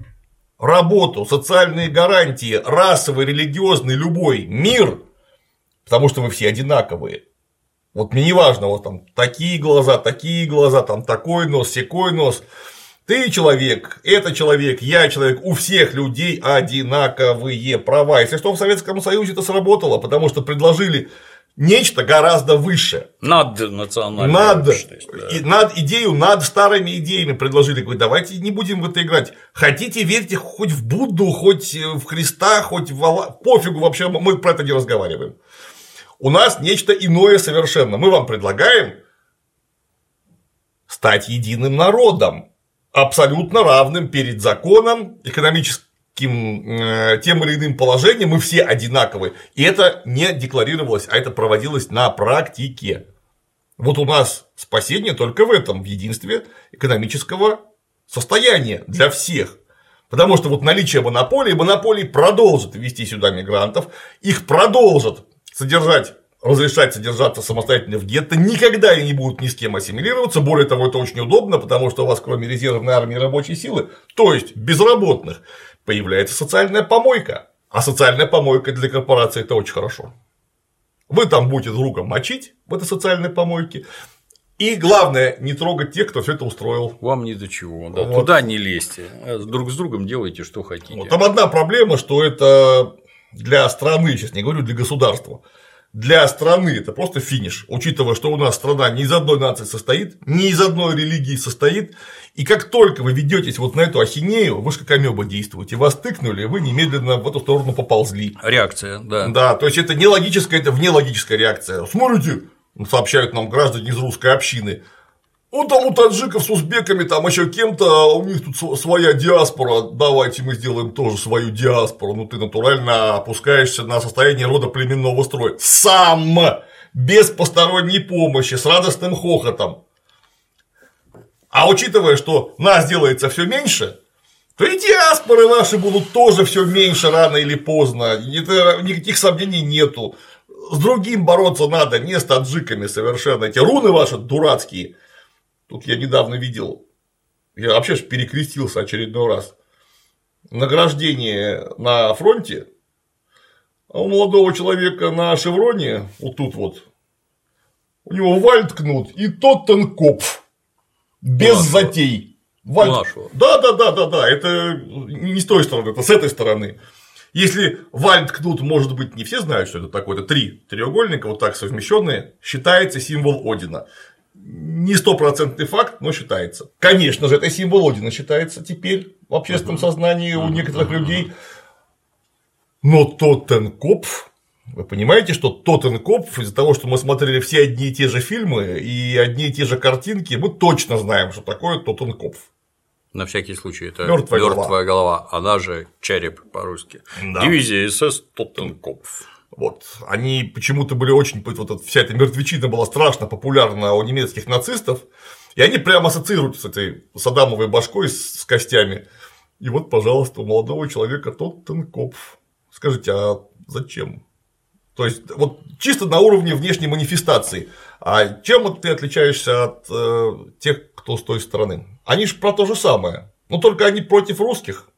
работу, социальные гарантии, расовый, религиозный, любой мир, потому что вы все одинаковые. Вот мне не важно, вот там такие глаза, такие глаза, там такой нос, секой нос. Ты человек, это человек, я человек, у всех людей одинаковые права. Если что, в Советском Союзе это сработало, потому что предложили нечто гораздо выше. Над национальной над, да. и, над идею, над старыми идеями предложили. Говорят, давайте не будем в это играть. Хотите, верьте хоть в Будду, хоть в Христа, хоть в Аллах. Пофигу, вообще мы про это не разговариваем. У нас нечто иное совершенно. Мы вам предлагаем стать единым народом, абсолютно равным перед законом, экономическим тем или иным положением, мы все одинаковые. И это не декларировалось, а это проводилось на практике. Вот у нас спасение только в этом, в единстве экономического состояния для всех. Потому что вот наличие монополии, монополии продолжат ввести сюда мигрантов, их продолжат содержать, разрешать содержаться самостоятельно в гетто, никогда они не будут ни с кем ассимилироваться. Более того, это очень удобно, потому что у вас кроме резервной армии рабочей силы, то есть безработных, появляется социальная помойка. А социальная помойка для корпорации – это очень хорошо. Вы там будете друг друга мочить в этой социальной помойке. И главное, не трогать тех, кто все это устроил. Вам ни до чего. Да. Вот. Туда не лезьте. Друг с другом делайте, что хотите. Вот. Там одна проблема, что это для страны, сейчас не говорю для государства. Для страны это просто финиш, учитывая, что у нас страна не из одной нации состоит, не из одной религии состоит, и как только вы ведетесь вот на эту ахинею, вы же как амеба действуете, вас тыкнули, вы немедленно в эту сторону поползли. Реакция, да. Да, то есть это не логическая, это внелогическая реакция. Смотрите, сообщают нам граждане из русской общины. Ну, там у таджиков с узбеками, там еще кем-то, у них тут своя диаспора, давайте мы сделаем тоже свою диаспору. Ну, ты натурально опускаешься на состояние родоплеменного строя. Сам! Без посторонней помощи, с радостным хохотом. А учитывая, что нас делается все меньше, то и диаспоры наши будут тоже все меньше рано или поздно. Это, никаких сомнений нету. С другим бороться надо, не с таджиками совершенно. Эти руны ваши дурацкие. Тут я недавно видел, я вообще ж перекрестился очередной раз. Награждение на фронте, а у молодого человека на шевроне, вот тут вот, у него вальдкнут и Тоттенкопф. Без Нашего. затей. Вальд... Да, да, да, да, да. Это не с той стороны, это с этой стороны. Если вальдкнут, может быть, не все знают, что это такое, это три треугольника, вот так совмещенные, считается символ Одина. Не стопроцентный факт, но считается. Конечно же, это символ Одина считается теперь в общественном сознании у некоторых людей. Но Тоттенкопф, вы понимаете, что Тоттенкопф, из-за того, что мы смотрели все одни и те же фильмы и одни и те же картинки, мы точно знаем, что такое Тоттенкопф. На всякий случай, это мертвая голова. голова, она же череп по-русски. Да. Дивизия СС Тоттенкопф. Вот. Они почему-то были очень. Вот вся эта мертвечина была страшно популярна у немецких нацистов. И они прямо ассоциируют с этой Саддамовой башкой с костями. И вот, пожалуйста, у молодого человека Тоттенкопф. Скажите, а зачем? То есть, вот чисто на уровне внешней манифестации. А чем ты отличаешься от э, тех, кто с той стороны? Они же про то же самое. Но только они против русских.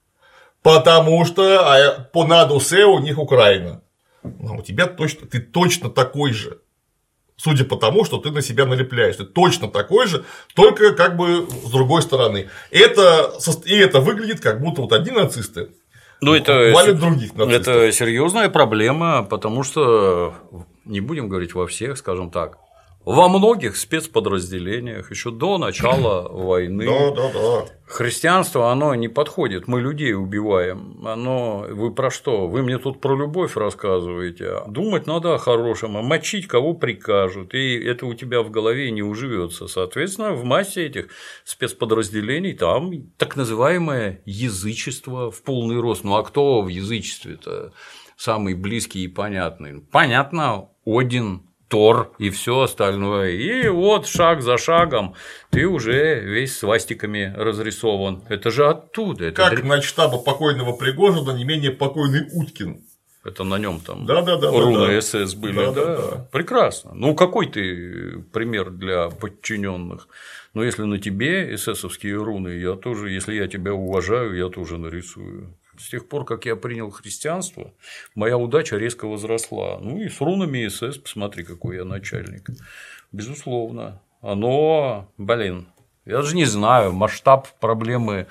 Потому что по надусе у них Украина. А у тебя точно, ты точно такой же. Судя по тому, что ты на себя налепляешь. Ты точно такой же, только как бы с другой стороны. Это, и это выглядит, как будто вот одни нацисты. Ну, это, валят других нацистов. Это серьезная проблема, потому что, не будем говорить во всех, скажем так, во многих спецподразделениях еще до начала войны да, да, да. христианство, оно не подходит, мы людей убиваем, оно, вы про что, вы мне тут про любовь рассказываете, думать надо о хорошем, а мочить кого прикажут, и это у тебя в голове не уживется, соответственно, в массе этих спецподразделений там так называемое язычество в полный рост, ну а кто в язычестве-то самый близкий и понятный? Понятно, Один, Тор и все остальное. И вот шаг за шагом ты уже весь свастиками разрисован. Это же оттуда. Это как др... на штаба покойного Пригожина не менее покойный Уткин. Это на нем там да, да, да, руны да, СС были. Да, да, да, да. Прекрасно. Ну, какой ты пример для подчиненных? Но если на тебе эсэсовские руны, я тоже, если я тебя уважаю, я тоже нарисую. С тех пор, как я принял христианство, моя удача резко возросла. Ну и с рунами СС, посмотри, какой я начальник. Безусловно. Оно, блин, я же не знаю, масштаб проблемы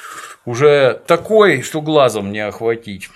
уже такой, что глазом не охватить.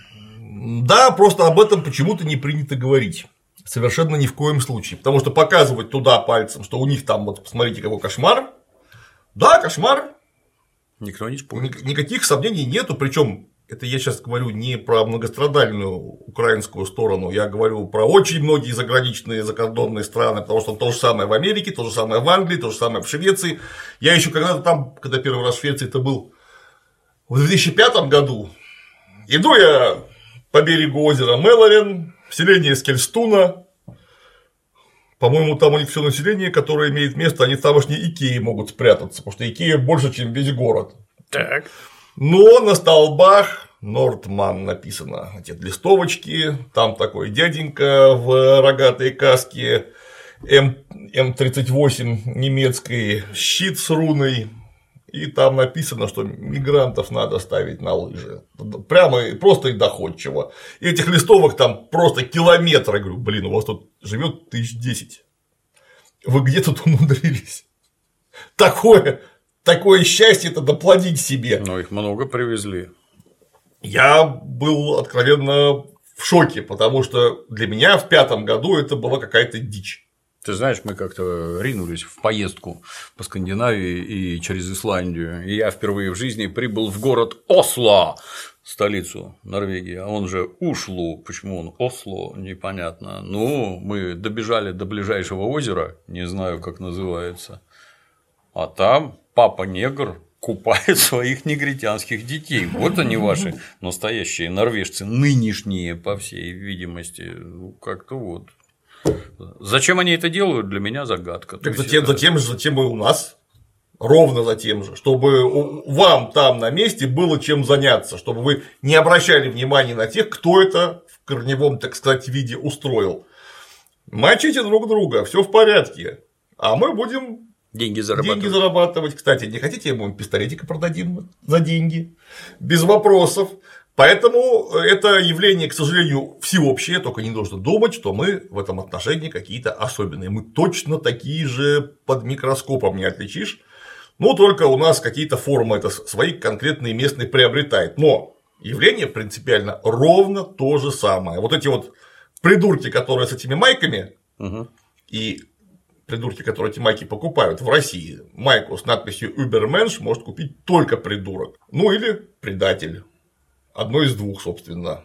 Да, просто об этом почему-то не принято говорить. Совершенно ни в коем случае. Потому что показывать туда пальцем, что у них там, вот посмотрите, какой кошмар. Да, кошмар. Никто не спорит. Никаких сомнений нету, причем это я сейчас говорю не про многострадальную украинскую сторону, я говорю про очень многие заграничные, закордонные страны, потому что то же самое в Америке, то же самое в Англии, то же самое в Швеции. Я еще когда-то там, когда первый раз в Швеции это был в две тысячи пятом году, иду я по берегу озера Мэлорен, в селение Скельстуна. По-моему, там у них все население, которое имеет место, они в тамошней Икее могут спрятаться, потому что Икея больше, чем весь город. Так. Но на столбах Нортман написано, эти листовочки, там такой дяденька в рогатой каске эм тридцать восемь немецкой, щит с руной, и там написано, что мигрантов надо ставить на лыжи. Прямо просто и доходчиво. И этих листовок там просто километры. Я говорю, блин, у вас тут живет тысяч десять. Вы где тут умудрились? Такое, такое счастье-то доплодить себе. Но их много привезли. Я был откровенно в шоке, потому что для меня в пятом году это была какая-то дичь. Ты знаешь, мы как-то ринулись в поездку по Скандинавии и через Исландию. И я впервые в жизни прибыл в город Осло, столицу Норвегии, а он же Ушлу. Почему он Осло, непонятно. Ну, мы добежали до ближайшего озера, не знаю, как называется, а там папа-негр купает своих негритянских детей. Вот они ваши настоящие норвежцы, нынешние, по всей видимости. Ну, как-то вот. Зачем они это делают, для меня загадка. Так затем, это... затем же, затем и у нас. Ровно за тем же, чтобы вам там на месте было чем заняться, чтобы вы не обращали внимания на тех, кто это в корневом, так сказать, виде устроил. Мочите друг друга, все в порядке, а мы будем деньги зарабатывать. деньги зарабатывать. Кстати, не хотите, я ему пистолетика продадим за деньги? Без вопросов. Поэтому это явление, к сожалению, всеобщее, только не нужно думать, что мы в этом отношении какие-то особенные. Мы точно такие же, под микроскопом не отличишь. Ну, только у нас какие-то формы это свои конкретные местные приобретает. Но явление принципиально ровно то же самое. Вот эти вот придурки, которые с этими майками, угу. и придурки, которые эти майки покупают в России, майку с надписью Übermensch может купить только придурок. Ну, или предатель. Одно из двух, собственно.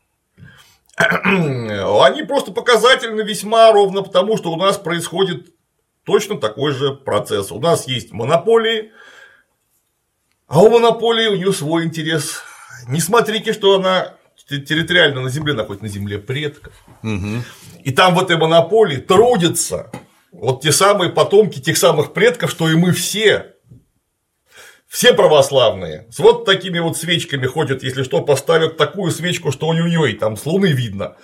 Они просто показательны весьма ровно потому, что у нас происходит точно такой же процесс. У нас есть монополии, а у монополии у нее свой интерес. Не смотрите, что она территориально на земле находится, на земле предков. Угу. И там в этой монополии трудятся вот те самые потомки тех самых предков, что и мы все. Все православные. С вот такими вот свечками ходят, если что, поставят такую свечку, что ой-ой-ой, там с луны видно.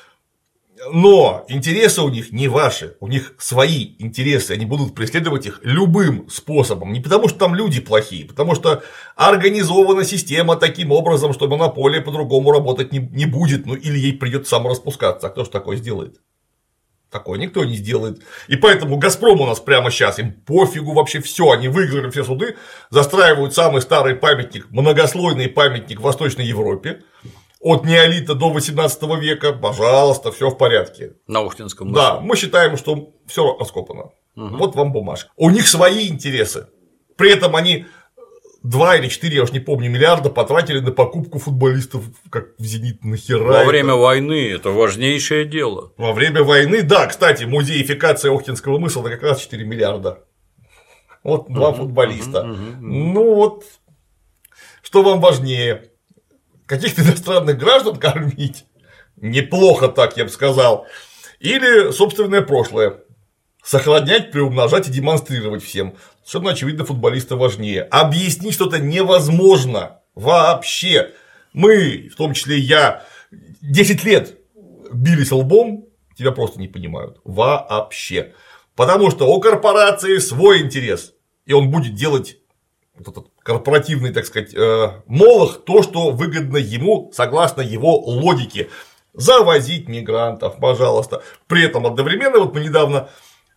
Но интересы у них не ваши, у них свои интересы, они будут преследовать их любым способом. Не потому, что там люди плохие, потому что организована система таким образом, что монополия по-другому работать не, не будет, ну или ей придется самораспускаться. А кто же такое сделает? Такое никто не сделает. И поэтому Газпром у нас прямо сейчас, им пофигу вообще все, они выиграли все суды, застраивают самый старый памятник, многослойный памятник в Восточной Европе. От неолита до восемнадцатого века, пожалуйста, все в порядке. На Охтинском мысе. Да, мы считаем, что все раскопано. Угу. Вот вам бумажка. У них свои интересы. При этом они два или четыре, я уж не помню, миллиарда потратили на покупку футболистов, как в «Зенит», нахера. Во это? время войны это важнейшее дело. Во время войны, да, кстати, музеификация Охтинского мыса это как раз четыре миллиарда. Вот два угу, футболиста. Угу, угу, угу. Ну вот, что вам важнее? Каких-то иностранных граждан кормить? Неплохо так, я бы сказал. Или собственное прошлое. Сохранять, приумножать и демонстрировать всем. Совершенно очевидно, футболиста важнее. Объяснить что-то невозможно. Вообще. Мы, в том числе я, десять лет бились лбом, тебя просто не понимают. Вообще. Потому что у корпорации свой интерес. И он будет делать вот этот корпоративный, так сказать, молох, то, что выгодно ему, согласно его логике. Завозить мигрантов, пожалуйста. При этом одновременно, вот мы недавно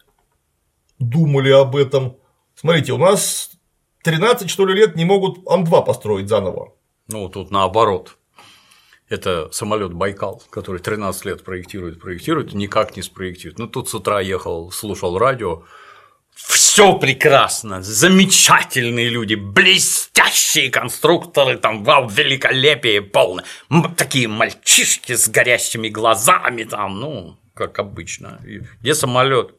думали об этом. Смотрите, у нас тринадцать, что ли, лет не могут Ан два построить заново. Ну, тут наоборот. Это самолет Байкал, который тринадцать лет проектирует, проектирует, никак не спроектирует. Ну, тут с утра ехал, слушал радио. Все прекрасно, замечательные люди, блестящие конструкторы, там, вау, великолепие полное. Такие мальчишки с горящими глазами, там, ну, как обычно. Где самолет?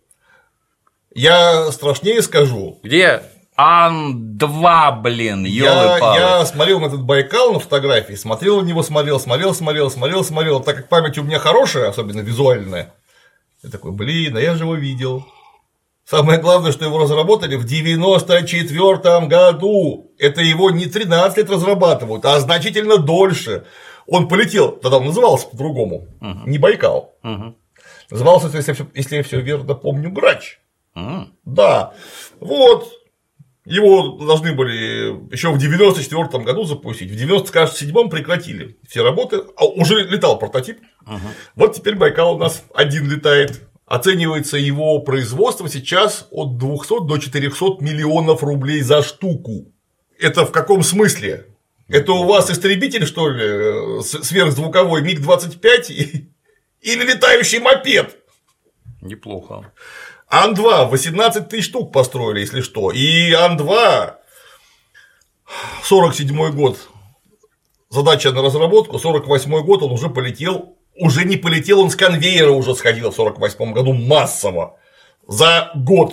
Я страшнее скажу. Где? Ан два, блин, ёлы-палы. Я, я смотрел на этот Байкал на фотографии, смотрел на него, смотрел, смотрел, смотрел, смотрел, смотрел. Так как память у меня хорошая, особенно визуальная, я такой, блин, а я же его видел. Самое главное, что его разработали в девяносто четвёртом году. Это его не тринадцать лет разрабатывают, а значительно дольше. Он полетел, тогда он назывался по-другому, uh-huh. не Байкал. Uh-huh. Назывался, если я, все, если я все верно помню, Грач. Uh-huh. Да. Вот. Его должны были еще в девяносто четвёртом году запустить. В девяносто седьмом прекратили все работы. А уже летал прототип. Uh-huh. Вот теперь Байкал у нас один летает. Оценивается его производство сейчас от двухсот до четырёхсот миллионов рублей за штуку. Это в каком смысле? Это у вас истребитель, что ли, сверхзвуковой миг двадцать пять или летающий мопед? Неплохо. Ан два восемнадцать тысяч штук построили, если что. И Ан два сорок седьмой год. Задача на разработку, сорок восьмой год он уже полетел, уже не полетел, он с конвейера уже сходил в сорок восьмом году массово. За год.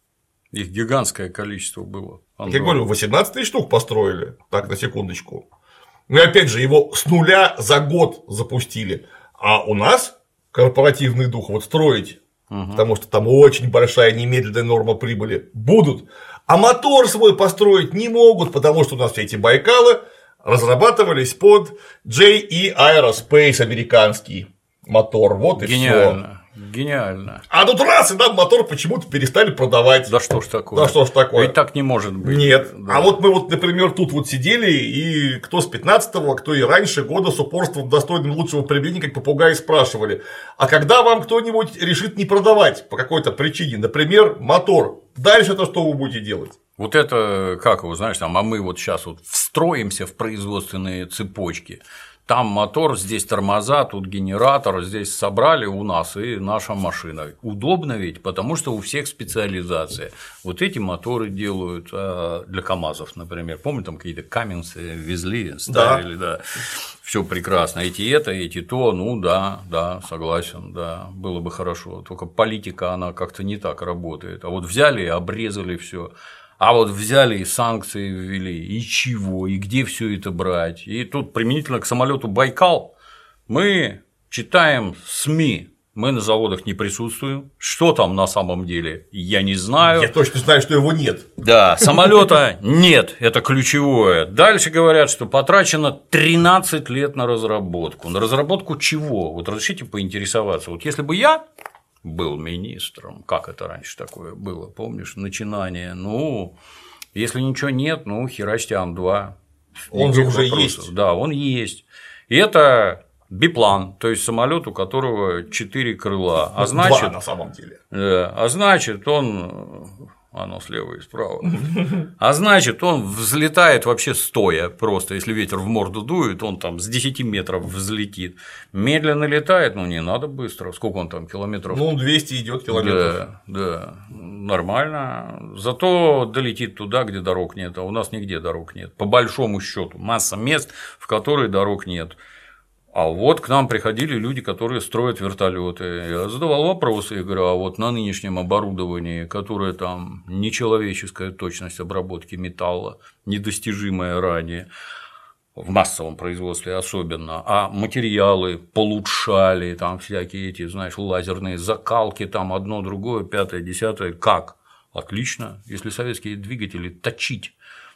Их гигантское количество было. Ан два. Я говорю, восемнадцать тысяч штук построили, так, на секундочку. Ну и опять же, его с нуля за год запустили. А у нас корпоративный дух вот строить, угу. потому что там очень большая немедленная норма прибыли, будут. А мотор свой построить не могут, потому что у нас все эти Байкалы разрабатывались под джей и Aerospace, американский мотор. Вот и Гениально. Все. Гениально. А тут раз, и нам мотор почему-то перестали продавать. Да что ж такое? Да что ж такое? Ведь так не может быть. Нет. Да. А вот мы вот, например, тут вот сидели, и кто с пятнадцатого, кто и раньше года с упорством достойным лучшего применения, как попугаи, спрашивали: а когда вам кто-нибудь решит не продавать по какой-то причине, например, мотор, дальше-то что вы будете делать? Вот это, как его, знаешь, там, а мы вот сейчас вот встроимся в производственные цепочки. Там мотор, здесь тормоза, тут генератор, здесь собрали у нас и наша машина. Удобно ведь, потому что у всех специализация. Вот эти моторы делают для КАМАЗов, например. Помню, там какие-то каменцы везли, ставили, да. да. Все прекрасно. Эти это, эти то, ну да, да, согласен, да, было бы хорошо. Только политика, она как-то не так работает. А вот взяли и обрезали все. А вот взяли и санкции ввели, и чего, и где все это брать. И тут применительно к самолету Байкал мы читаем СМИ, мы на заводах не присутствуем. Что там на самом деле, я не знаю. Я точно знаю, что его нет. Да, самолета нет, это ключевое. Дальше говорят, что потрачено тринадцать лет на разработку. На разработку чего? Вот разрешите поинтересоваться. Вот если бы я был министром, как это раньше такое было, помнишь, начинание, ну, если ничего нет, ну, херачьте Ан два. Он же уже есть. Да, он есть. И это биплан, то есть самолет, у которого четыре крыла. А значит, два на самом деле. Да, а значит, он. Оно слева и справа. А значит, он взлетает вообще стоя просто. Если ветер в морду дует, он там с десяти метров взлетит. Медленно летает, ну не надо быстро. Сколько он там километров? Ну, двести идет километров. Да, да, нормально. Зато долетит туда, где дорог нет. А у нас нигде дорог нет. По большому счету, масса мест, в которые дорог нет. А вот к нам приходили люди, которые строят вертолеты. Я задавал вопросы, я говорю, а вот на нынешнем оборудовании, которое там нечеловеческая точность обработки металла, недостижимая ранее, в массовом производстве особенно, а материалы получшали, там всякие эти, знаешь, лазерные закалки, там одно, другое, пятое, десятое, как? Отлично, если советские двигатели точить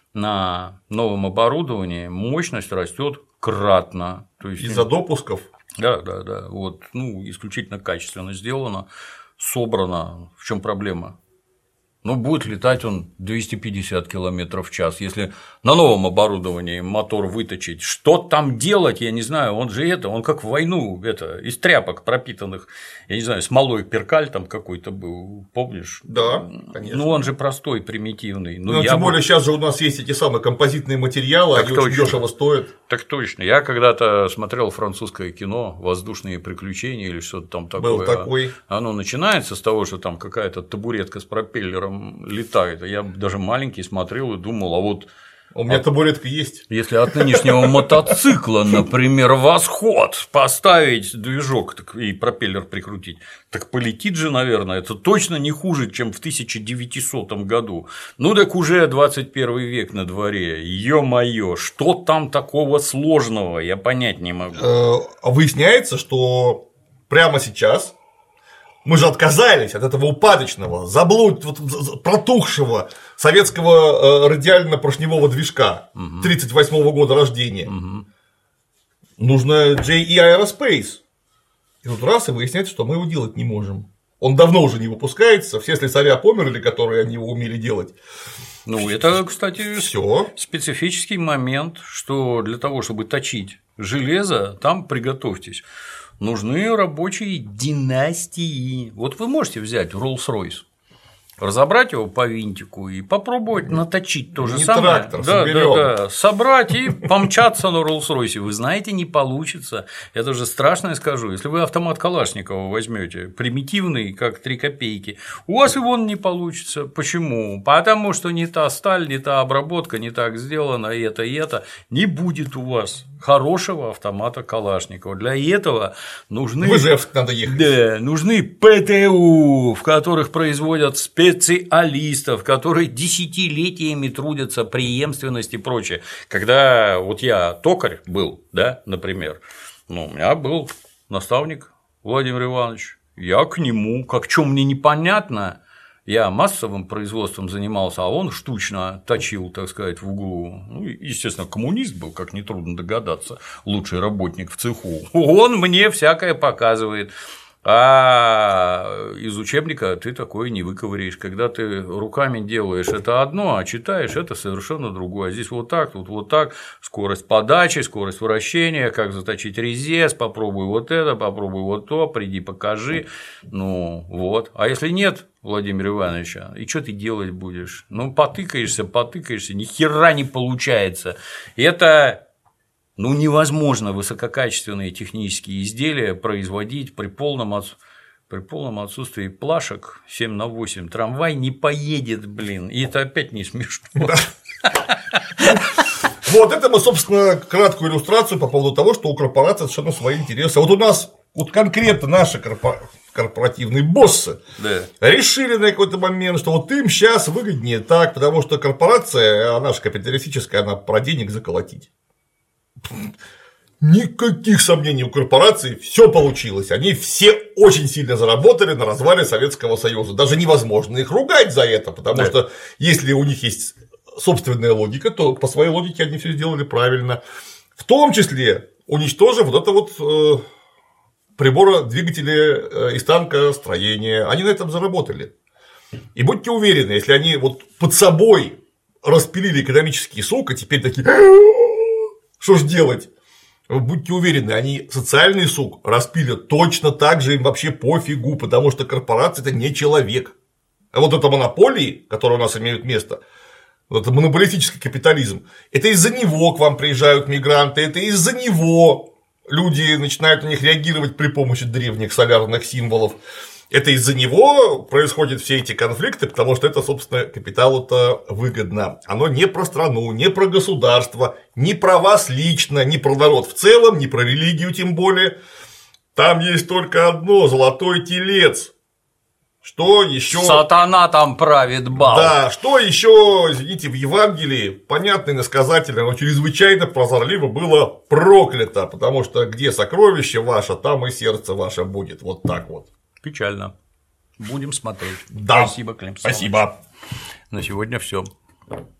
на новом оборудовании, мощность растет кратно. То есть, из-за допусков? Да, да, да. Вот, ну, исключительно качественно сделано, собрано. В чем проблема? Ну, будет летать он двести пятьдесят километров в час. Если на новом оборудовании мотор выточить, что там делать, я не знаю, он же это, он как в войну, это, из тряпок пропитанных, я не знаю, смолой перкаль там какой-то был, помнишь? Да, конечно. Ну, он же простой, примитивный. Ну, тем более, бы... сейчас же у нас есть эти самые композитные материалы, так они точно. Очень дешево стоят. Так точно. Я когда-то смотрел французское кино «Воздушные приключения» или что-то там такое. Был такой. Оно начинается с того, что там какая-то табуретка с пропеллером летает. Я даже маленький смотрел и думал, а вот. У меня от... табуретка есть. Если от нынешнего мотоцикла, например, «Восход» поставить движок и пропеллер прикрутить, так полетит же, наверное, это точно не хуже, чем в тысяча девятисотом году. Ну так уже двадцать первый век на дворе. Ё-моё, что там такого сложного, я понять не могу. Выясняется, что прямо сейчас. Мы же отказались от этого упадочного, заблуд, вот, протухшего советского радиально-поршневого движка угу. тридцать восьмого года рождения. Угу. Нужно джей и Aerospace. И тут раз и выясняется, что мы его делать не можем. Он давно уже не выпускается, все слесаря померли, которые они его умели делать. Ну, это, кстати, Всё. специфический момент, что для того, чтобы точить железо, там приготовьтесь. Нужны рабочие династии. Вот вы можете взять Rolls-Royce. разобрать его по винтику и попробовать наточить то же не самое. Трактор, да, соберем. да, да, собрать и помчаться на Роллс-Ройсе. Вы знаете, не получится. Это же страшно, я скажу. Если вы автомат Калашникова возьмете, примитивный, как три копейки, у вас и вон не получится. Почему? Потому что не та сталь, не та обработка, не так сделано, и это, и это. Не будет у вас хорошего автомата Калашникова. Для этого нужны… В Ижевск надо ехать. Да, нужны ПТУ, в которых производят специалистов, которые десятилетиями трудятся, преемственность и прочее. Когда вот я токарь был, да, например, ну, у меня был наставник Владимир Иванович, я к нему, как что мне непонятно, я массовым производством занимался, а он штучно точил, так сказать, в углу. Ну, естественно, коммунист был, как нетрудно догадаться, лучший работник в цеху. Он мне всякое показывает. А из учебника ты такое не выковыряешь. Когда ты руками делаешь это одно, а читаешь это совершенно другое. Здесь вот так, тут вот так, скорость подачи, скорость вращения, как заточить резец, попробуй вот это, попробуй вот то, приди покажи. Ну вот. А если нет Владимира Ивановича, и что ты делать будешь? Ну, потыкаешься, потыкаешься, ни хера не получается. Это… Ну, невозможно высококачественные технические изделия производить при полном, от... при полном отсутствии плашек семь на восемь. Трамвай не поедет, блин, и это опять не смешно. Вот это мы, собственно, краткую иллюстрацию по поводу того, что у корпорации совершенно свои интересы. Вот у нас вот конкретно наши корпоративные боссы да. решили на какой-то момент, что вот им сейчас выгоднее так, потому что корпорация, а наша капиталистическая, она про денег заколотить. Никаких сомнений у корпораций, все получилось. Они все очень сильно заработали на развале Советского Союза. Даже невозможно их ругать за это, потому да. что если у них есть собственная логика, то по своей логике они все сделали правильно. В том числе уничтожив вот это вот э, прибородвигатели э, и станкостроения. Они на этом заработали. И будьте уверены, если они вот под собой распилили экономический сок, и теперь такие… Что ж делать? Будьте уверены, они социальный сук распилят точно так же, им вообще пофигу, потому что корпорация – это не человек. А вот это монополии, которые у нас имеют место, вот это монополистический капитализм, это из-за него к вам приезжают мигранты, это из-за него люди начинают на них реагировать при помощи древних солярных символов. Это из-за него происходят все эти конфликты, потому что это, собственно, капиталу-то выгодно. Оно не про страну, не про государство, не про вас лично, не про народ в целом, не про религию тем более. Там есть только одно – золотой телец. Что еще? Сатана там правит бал. Да, что еще, извините, в Евангелии, понятно и иносказательно, но чрезвычайно прозорливо было проклято, потому что где сокровище ваше, там и сердце ваше будет. Вот так вот. Печально. Будем смотреть. Да. Спасибо, Клим. Спасибо. На сегодня все.